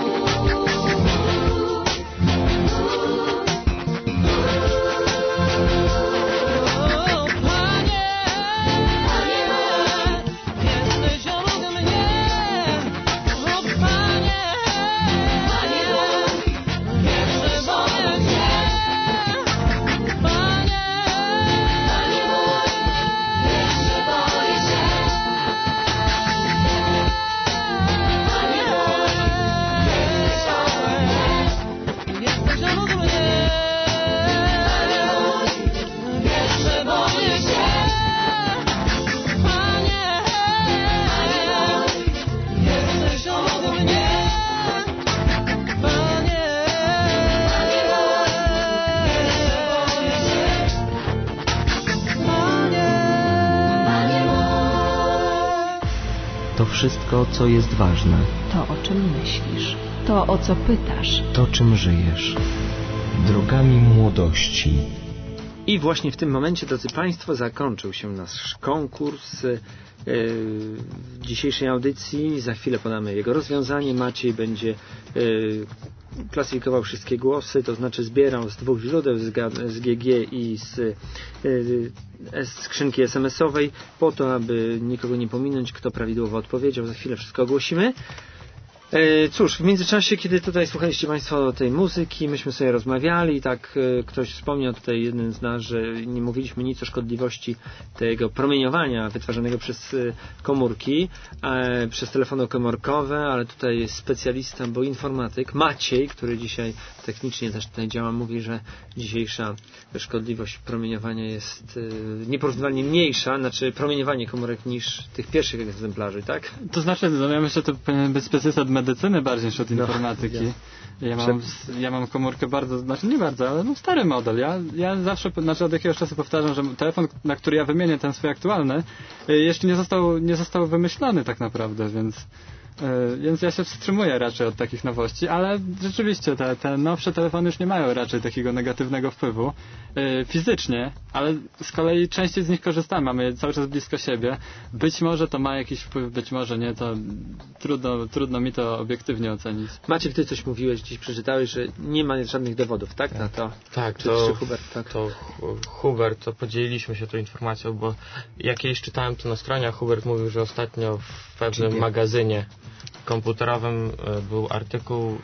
To wszystko, co jest ważne. To, o czym myślisz. To, o co pytasz. To, czym żyjesz. Drogami młodości. I właśnie w tym momencie, drodzy Państwo, zakończył się nasz konkurs w dzisiejszej audycji. Za chwilę podamy jego rozwiązanie. Maciej będzie klasyfikował wszystkie głosy, to znaczy zbierał z dwóch źródeł, z GG i z skrzynki SMS-owej, po to, aby nikogo nie pominąć, kto prawidłowo odpowiedział. Za chwilę wszystko ogłosimy. Cóż, w międzyczasie, kiedy tutaj słuchaliście Państwo tej muzyki, myśmy sobie rozmawiali i tak ktoś wspomniał tutaj, jeden z nas, że nie mówiliśmy nic o szkodliwości tego promieniowania wytwarzanego przez komórki, przez telefony komórkowe, ale tutaj jest specjalista, bo informatyk Maciej, który dzisiaj technicznie też tutaj działa, mówi, że dzisiejsza szkodliwość promieniowania jest nieporównywalnie mniejsza, znaczy promieniowanie komórek niż tych pierwszych egzemplarzy, tak? To znaczy, no ja myślę, że to powinien być specjalista od medycyny bardziej niż od informatyki. Ja mam komórkę bardzo, znaczy nie bardzo, ale stary model. Ja zawsze, znaczy od jakiegoś czasu powtarzam, że telefon, na który ja wymienię, ten swój aktualny, jeszcze nie został wymyślony tak naprawdę, więc ja się wstrzymuję raczej od takich nowości, ale rzeczywiście te nowsze telefony już nie mają raczej takiego negatywnego wpływu fizycznie, ale z kolei częściej z nich korzystamy, mamy je cały czas blisko siebie. Być może to ma jakiś wpływ, być może nie, to trudno mi to obiektywnie ocenić. Maciek, ty coś mówiłeś, gdzieś przeczytałeś, że nie ma żadnych dowodów, tak? Na to. Tak, czy Hubert, tak? To Hubert, to podzieliliśmy się tą informacją, bo jak kiedyś czytałem to na stronie, a Hubert mówił, że ostatnio w pewnym magazynie komputerowym był artykuł,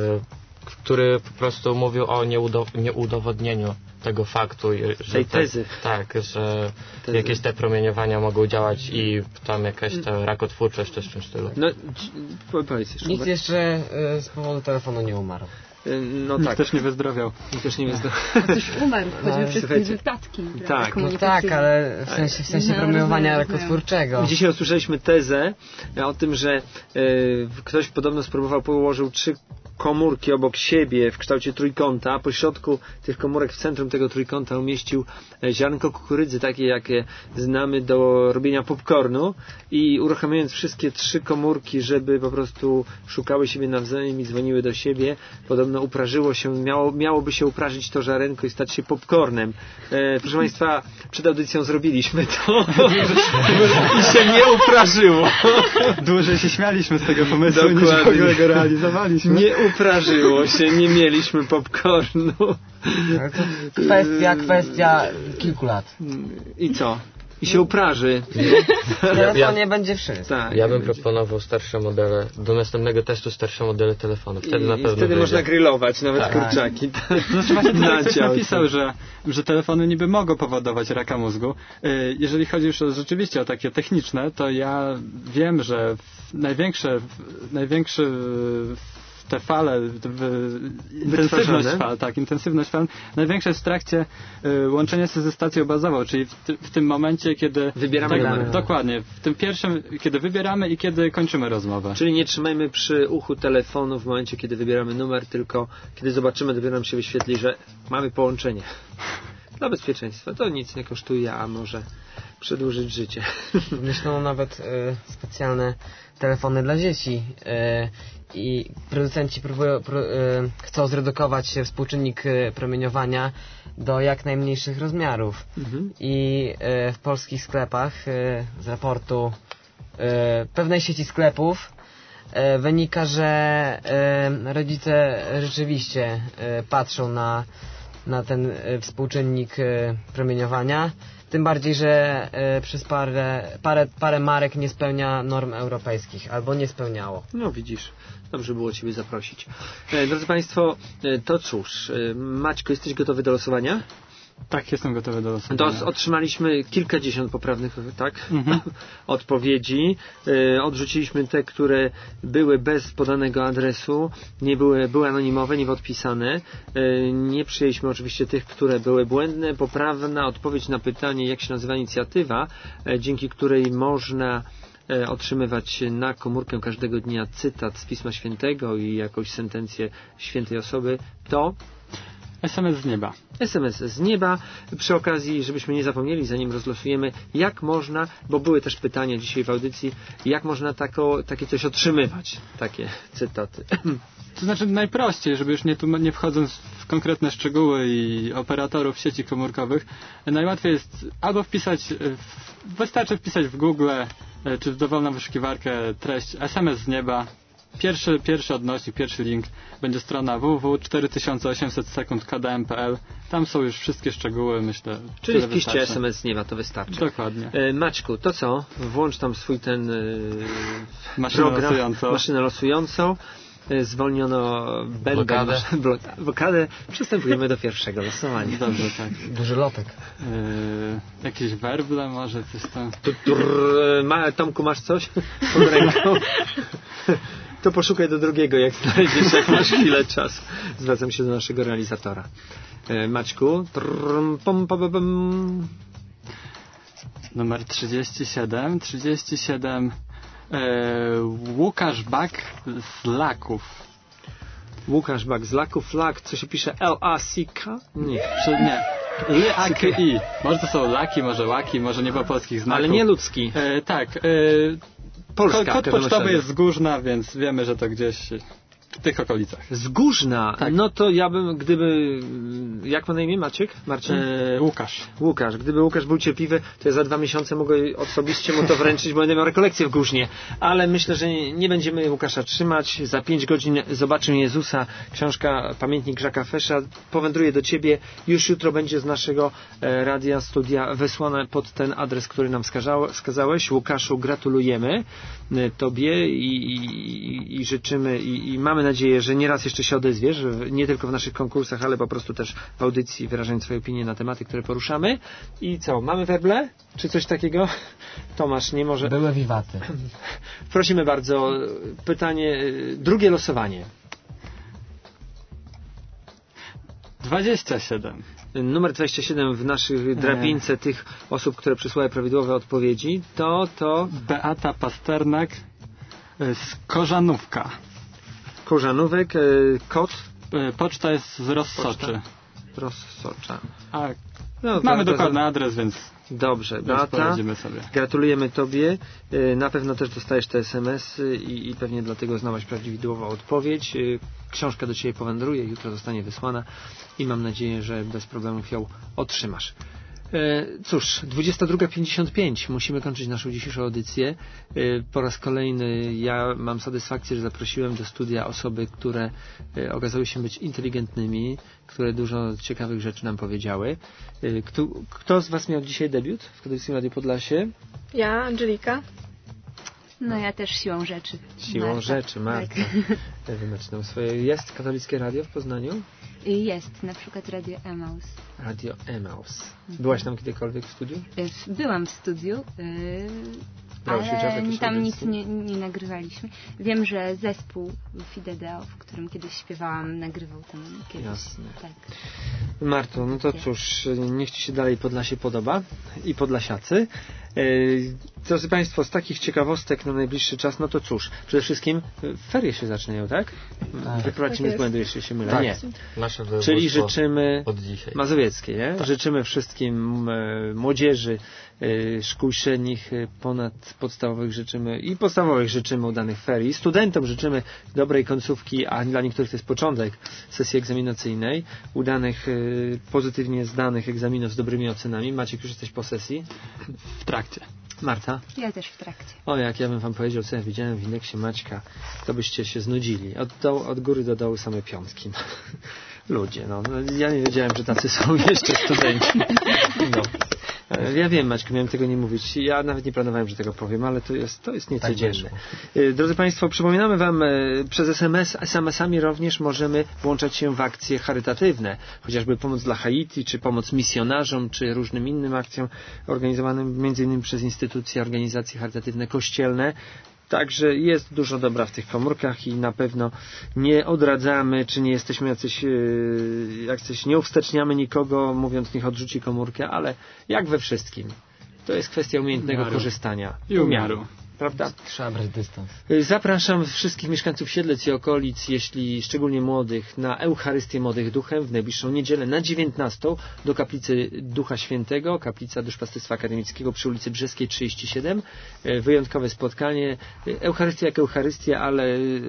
który po prostu mówił o nieudowodnieniu tego faktu, że tej tezy. Że jakieś te promieniowania mogą działać i tam jakaś ta rakotwórczość czy w tym stylu. No, powiedz jeszcze. Nikt jeszcze z powodu telefonu nie umarł. No Nikt tak. też nie wyzdrowiał. Nikt też nie wyzdrowiał. Ktoś umarł, choćby przez te wypadki. Tak, tak, ale w sensie promieniowania rakotwórczego. Dzisiaj usłyszeliśmy tezę o tym, że ktoś podobno spróbował, położył 3 komórki obok siebie w kształcie trójkąta, a po środku tych komórek w centrum tego trójkąta umieścił ziarnko kukurydzy, takie jakie znamy do robienia popcornu, i uruchamiając wszystkie 3 komórki, żeby po prostu szukały siebie nawzajem i dzwoniły do siebie, podobno uprażyło się, miałoby się uprażyć to ziarenko i stać się popcornem. Proszę Państwa, przed audycją zrobiliśmy to i się nie uprażyło. Dłużej się śmialiśmy z tego pomysłu, Dokładnie. niż go realizowaliśmy. Nie uprażyło się, nie mieliśmy popcornu. To kwestia kilku lat. I co? I się upraży. Telefonie będzie wszystko. Tak, ja bym proponował starsze modele, do następnego testu starsze modele telefonu. Wtedy na pewno wtedy można grillować nawet kurczaki. Znaczy właśnie ktoś napisał, że telefony niby mogą powodować raka mózgu. Jeżeli chodzi już rzeczywiście o takie techniczne, to ja wiem, że największy te fale, intensywność fal największa jest w trakcie łączenia się ze stacją bazową, czyli w tym momencie, kiedy wybieramy numer. Dokładnie, w tym pierwszym, kiedy wybieramy i kiedy kończymy rozmowę. Czyli nie trzymajmy przy uchu telefonu w momencie, kiedy wybieramy numer, tylko kiedy zobaczymy, dopiero nam się wyświetli, że mamy połączenie. Dla bezpieczeństwa. To nic nie kosztuje, a może przedłużyć życie. Myślą nawet specjalne telefony dla dzieci i producenci chcą zredukować współczynnik promieniowania do jak najmniejszych rozmiarów. I w polskich sklepach z raportu pewnej sieci sklepów wynika, że rodzice rzeczywiście patrzą na ten współczynnik promieniowania. Tym bardziej, że przez parę marek nie spełnia norm europejskich, albo nie spełniało. No widzisz, dobrze było Ciebie zaprosić. Drodzy Państwo, to cóż, Maćku, jesteś gotowy do losowania? Tak, jestem gotowy do losowania. Otrzymaliśmy kilkadziesiąt poprawnych odpowiedzi. Odrzuciliśmy te, które były bez podanego adresu, były anonimowe, nieodpisane. Nie przyjęliśmy oczywiście tych, które były błędne. Poprawna odpowiedź na pytanie, jak się nazywa inicjatywa, dzięki której można otrzymywać na komórkę każdego dnia cytat z Pisma Świętego i jakąś sentencję świętej osoby, to SMS z nieba. SMS z nieba. Przy okazji, żebyśmy nie zapomnieli, zanim rozlosujemy, jak można, bo były też pytania dzisiaj w audycji, jak można takie coś otrzymywać, takie cytaty. To znaczy najprościej, żeby już nie wchodząc w konkretne szczegóły i operatorów sieci komórkowych, najłatwiej jest albo wystarczy wpisać w Google czy w dowolną wyszukiwarkę treść SMS z nieba. Pierwszy odnośnik, pierwszy link będzie strona www.4800sekund.kdm.pl. Tam są już wszystkie szczegóły, myślę. Czyli wpiszcie SMS z nieba, to wystarczy. Dokładnie. Maćku, to co? Włącz tam swój ten maszynę losującą. Zwolniono blokadę. Przystępujemy do pierwszego losowania. Dobrze, tak. Duży lotek. Jakieś werble może, coś tam. Tomku, masz coś pod ręką? To poszukaj do drugiego, jak znajdziesz, jak masz chwilę czasu. Zwracam się do naszego realizatora. Maćku. Numer 37. Łukasz Bak z Laków. Łukasz Bak z Laków. Lak, co się pisze L-A-C-K? Nie. L-A-K-I. Może to są laki, może łaki, może nie po polskich znakach. Ale nie ludzki. Tak. Polska. Kod pocztowy jest z Górzna, więc wiemy, że to gdzieś w tych okolicach. Z Górzna? Tak. No to ja bym, jak ma na imię Maciek? Marcin? Łukasz. Gdyby Łukasz był cierpliwy, to ja za 2 miesiące mogę osobiście mu to wręczyć, bo będę miał rekolekcję w Górznie. Ale myślę, że nie będziemy Łukasza trzymać. Za 5 godzin zobaczę Jezusa. Książka Pamiętnik Jacques'a Fesza powędruje do Ciebie. Już jutro będzie z naszego radia, studia wysłane pod ten adres, który nam wskazałeś. Łukaszu, gratulujemy Tobie i życzymy i mamy nadzieję, że nieraz jeszcze się odezwiesz, nie tylko w naszych konkursach, ale po prostu też w audycji, wyrażając swoje opinie na tematy, które poruszamy. I co, mamy werble? Czy coś takiego? Tomasz, nie może... Były wiwaty. Prosimy bardzo. Pytanie, drugie losowanie. 27. Numer 27 w naszych drabince tych osób, które przysłały prawidłowe odpowiedzi, to... Beata Pasternak z Korzanówka. Korzanówek, kod? Poczta jest z Rozsoczy. Rozsocza. Mamy dokładny adres, więc... Dobrze, Beata, gratulujemy Tobie. Na pewno też dostajesz te SMS-y i pewnie dlatego znałaś prawidłową odpowiedź. Książka do Ciebie powędruje, jutro zostanie wysłana i mam nadzieję, że bez problemów ją otrzymasz. Cóż, 22:55. Musimy kończyć naszą dzisiejszą audycję. Po raz kolejny ja mam satysfakcję, że zaprosiłem do studia osoby, które okazały się być inteligentnymi, które dużo ciekawych rzeczy nam powiedziały. Kto z Was miał dzisiaj debiut w Katolickim Radiu Podlasie? Ja, Angelika. No ja też siłą rzeczy. Siłą rzeczy, Marta. Wyznaczy nam swoje. Jest Katolickie Radio w Poznaniu? Jest, na przykład Radio Emaus. Radio Emaus. Byłaś tam kiedykolwiek w studiu? Byłam w studiu, Brałaś udział w ale jakiejś tam audycji? nic nie nagrywaliśmy. Wiem, że zespół Fidedeo, w którym kiedyś śpiewałam, nagrywał tam kiedyś. Jasne. Tak. Marto, no to cóż, niech Ci się dalej Podlasie podoba i podlasiacy. Drodzy Państwo, z takich ciekawostek na najbliższy czas, no to cóż, przede wszystkim ferie się zaczynają, tak? Wyprowadźcie mnie z błędu, jeśli się mylę. Tak. Nie. Nasze Czyli województwo życzymy od dzisiaj. mazowieckie, nie? Tak. Życzymy wszystkim młodzieży szkół średnich, ponadpodstawowych życzymy i podstawowych życzymy udanych ferii. Studentom życzymy dobrej końcówki, a dla niektórych to jest początek sesji egzaminacyjnej, udanych, pozytywnie zdanych egzaminów z dobrymi ocenami. Maciek, już jesteś po sesji? W trakcie. Marta? Ja też w trakcie. O, jak ja bym wam powiedział, co ja widziałem w indeksie Maćka, to byście się znudzili. Od góry do dołu same piątki. No. Ludzie, no. Ja nie wiedziałem, że tacy są jeszcze studenci. No. Ja wiem, Maćku, miałem tego nie mówić. Ja nawet nie planowałem, że tego powiem, ale to jest niecodzienne. Drodzy Państwo, przypominamy Wam, przez SMS-ami również możemy włączać się w akcje charytatywne. Chociażby pomoc dla Haiti, czy pomoc misjonarzom, czy różnym innym akcjom organizowanym m.in. przez instytucje, organizacje charytatywne kościelne. Także jest dużo dobra w tych komórkach i na pewno nie odradzamy, czy nie jesteśmy jacyś nie uwsteczniamy nikogo, mówiąc niech odrzuci komórkę, ale jak we wszystkim. To jest kwestia umiejętnego korzystania. I umiaru. Prawda? Trzeba brać dystans. Zapraszam wszystkich mieszkańców Siedlec i okolic, jeśli szczególnie młodych, na Eucharystię Młodych Duchem w najbliższą niedzielę na 19 do Kaplicy Ducha Świętego, Kaplica Duszpasterstwa Akademickiego przy ulicy Brzeskiej 37. Wyjątkowe spotkanie. Eucharystia jak Eucharystia, ale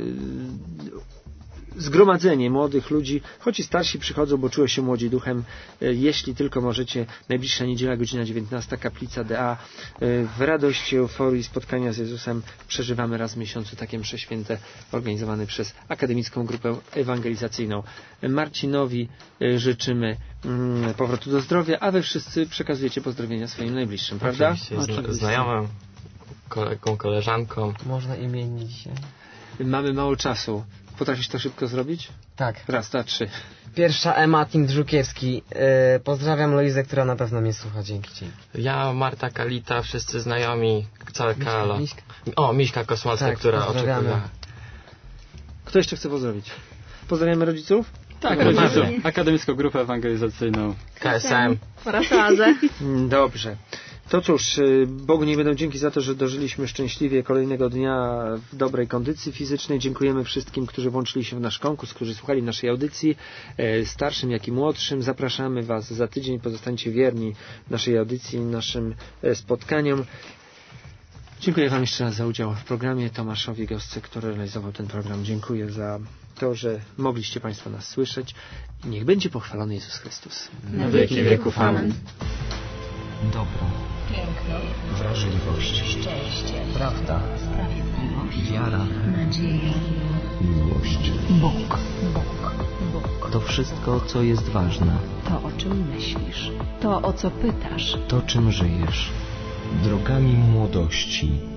zgromadzenie młodych ludzi, choć i starsi przychodzą, bo czują się młodzi duchem. Jeśli tylko możecie, najbliższa niedziela, godzina 19, Kaplica DA. W radości, euforii, spotkania z Jezusem przeżywamy raz w miesiącu takie msze święte organizowane przez Akademicką Grupę Ewangelizacyjną. Marcinowi życzymy powrotu do zdrowia, a wy wszyscy przekazujecie pozdrowienia swoim najbliższym, prawda? Oczywiście. Znajomym, kolegom, koleżankom. Można imiennie dzisiaj? Mamy mało czasu. Potrafisz to szybko zrobić? Tak. Raz, dwa, trzy. Pierwsza Ema, Tim Drzukiewski. Pozdrawiam Luizę, która na pewno mnie słucha. Dzięki. Ja, Marta Kalita, wszyscy znajomi, całe Kalo. Miśka. O, Miśka Kosmacka, Tak, która pozdrawiamy. oczekuje. Kto jeszcze chce pozdrowić? Pozdrawiamy rodziców? Tak, rodziców. Akademicką Grupę Ewangelizacyjną. KSM. Oraz Oazę. Dobrze. To cóż, Bogu niech będą dzięki za to, że dożyliśmy szczęśliwie kolejnego dnia w dobrej kondycji fizycznej. Dziękujemy wszystkim, którzy włączyli się w nasz konkurs, którzy słuchali naszej audycji, starszym jak i młodszym. Zapraszamy Was za tydzień, pozostańcie wierni naszej audycji, naszym spotkaniom. Dziękuję Wam jeszcze raz za udział w programie. Tomaszowi Gosce, który realizował ten program. Dziękuję za to, że mogliście Państwo nas słyszeć. I niech będzie pochwalony Jezus Chrystus. Na wieki wieków. Amen. Dobro, Piękno, wrażliwość, szczęście, prawda, sprawiedliwość, wiara, nadzieja, Miłość. Bóg. to wszystko, co jest ważne, To, o czym myślisz, to, o co pytasz. to czym żyjesz. Drogami młodości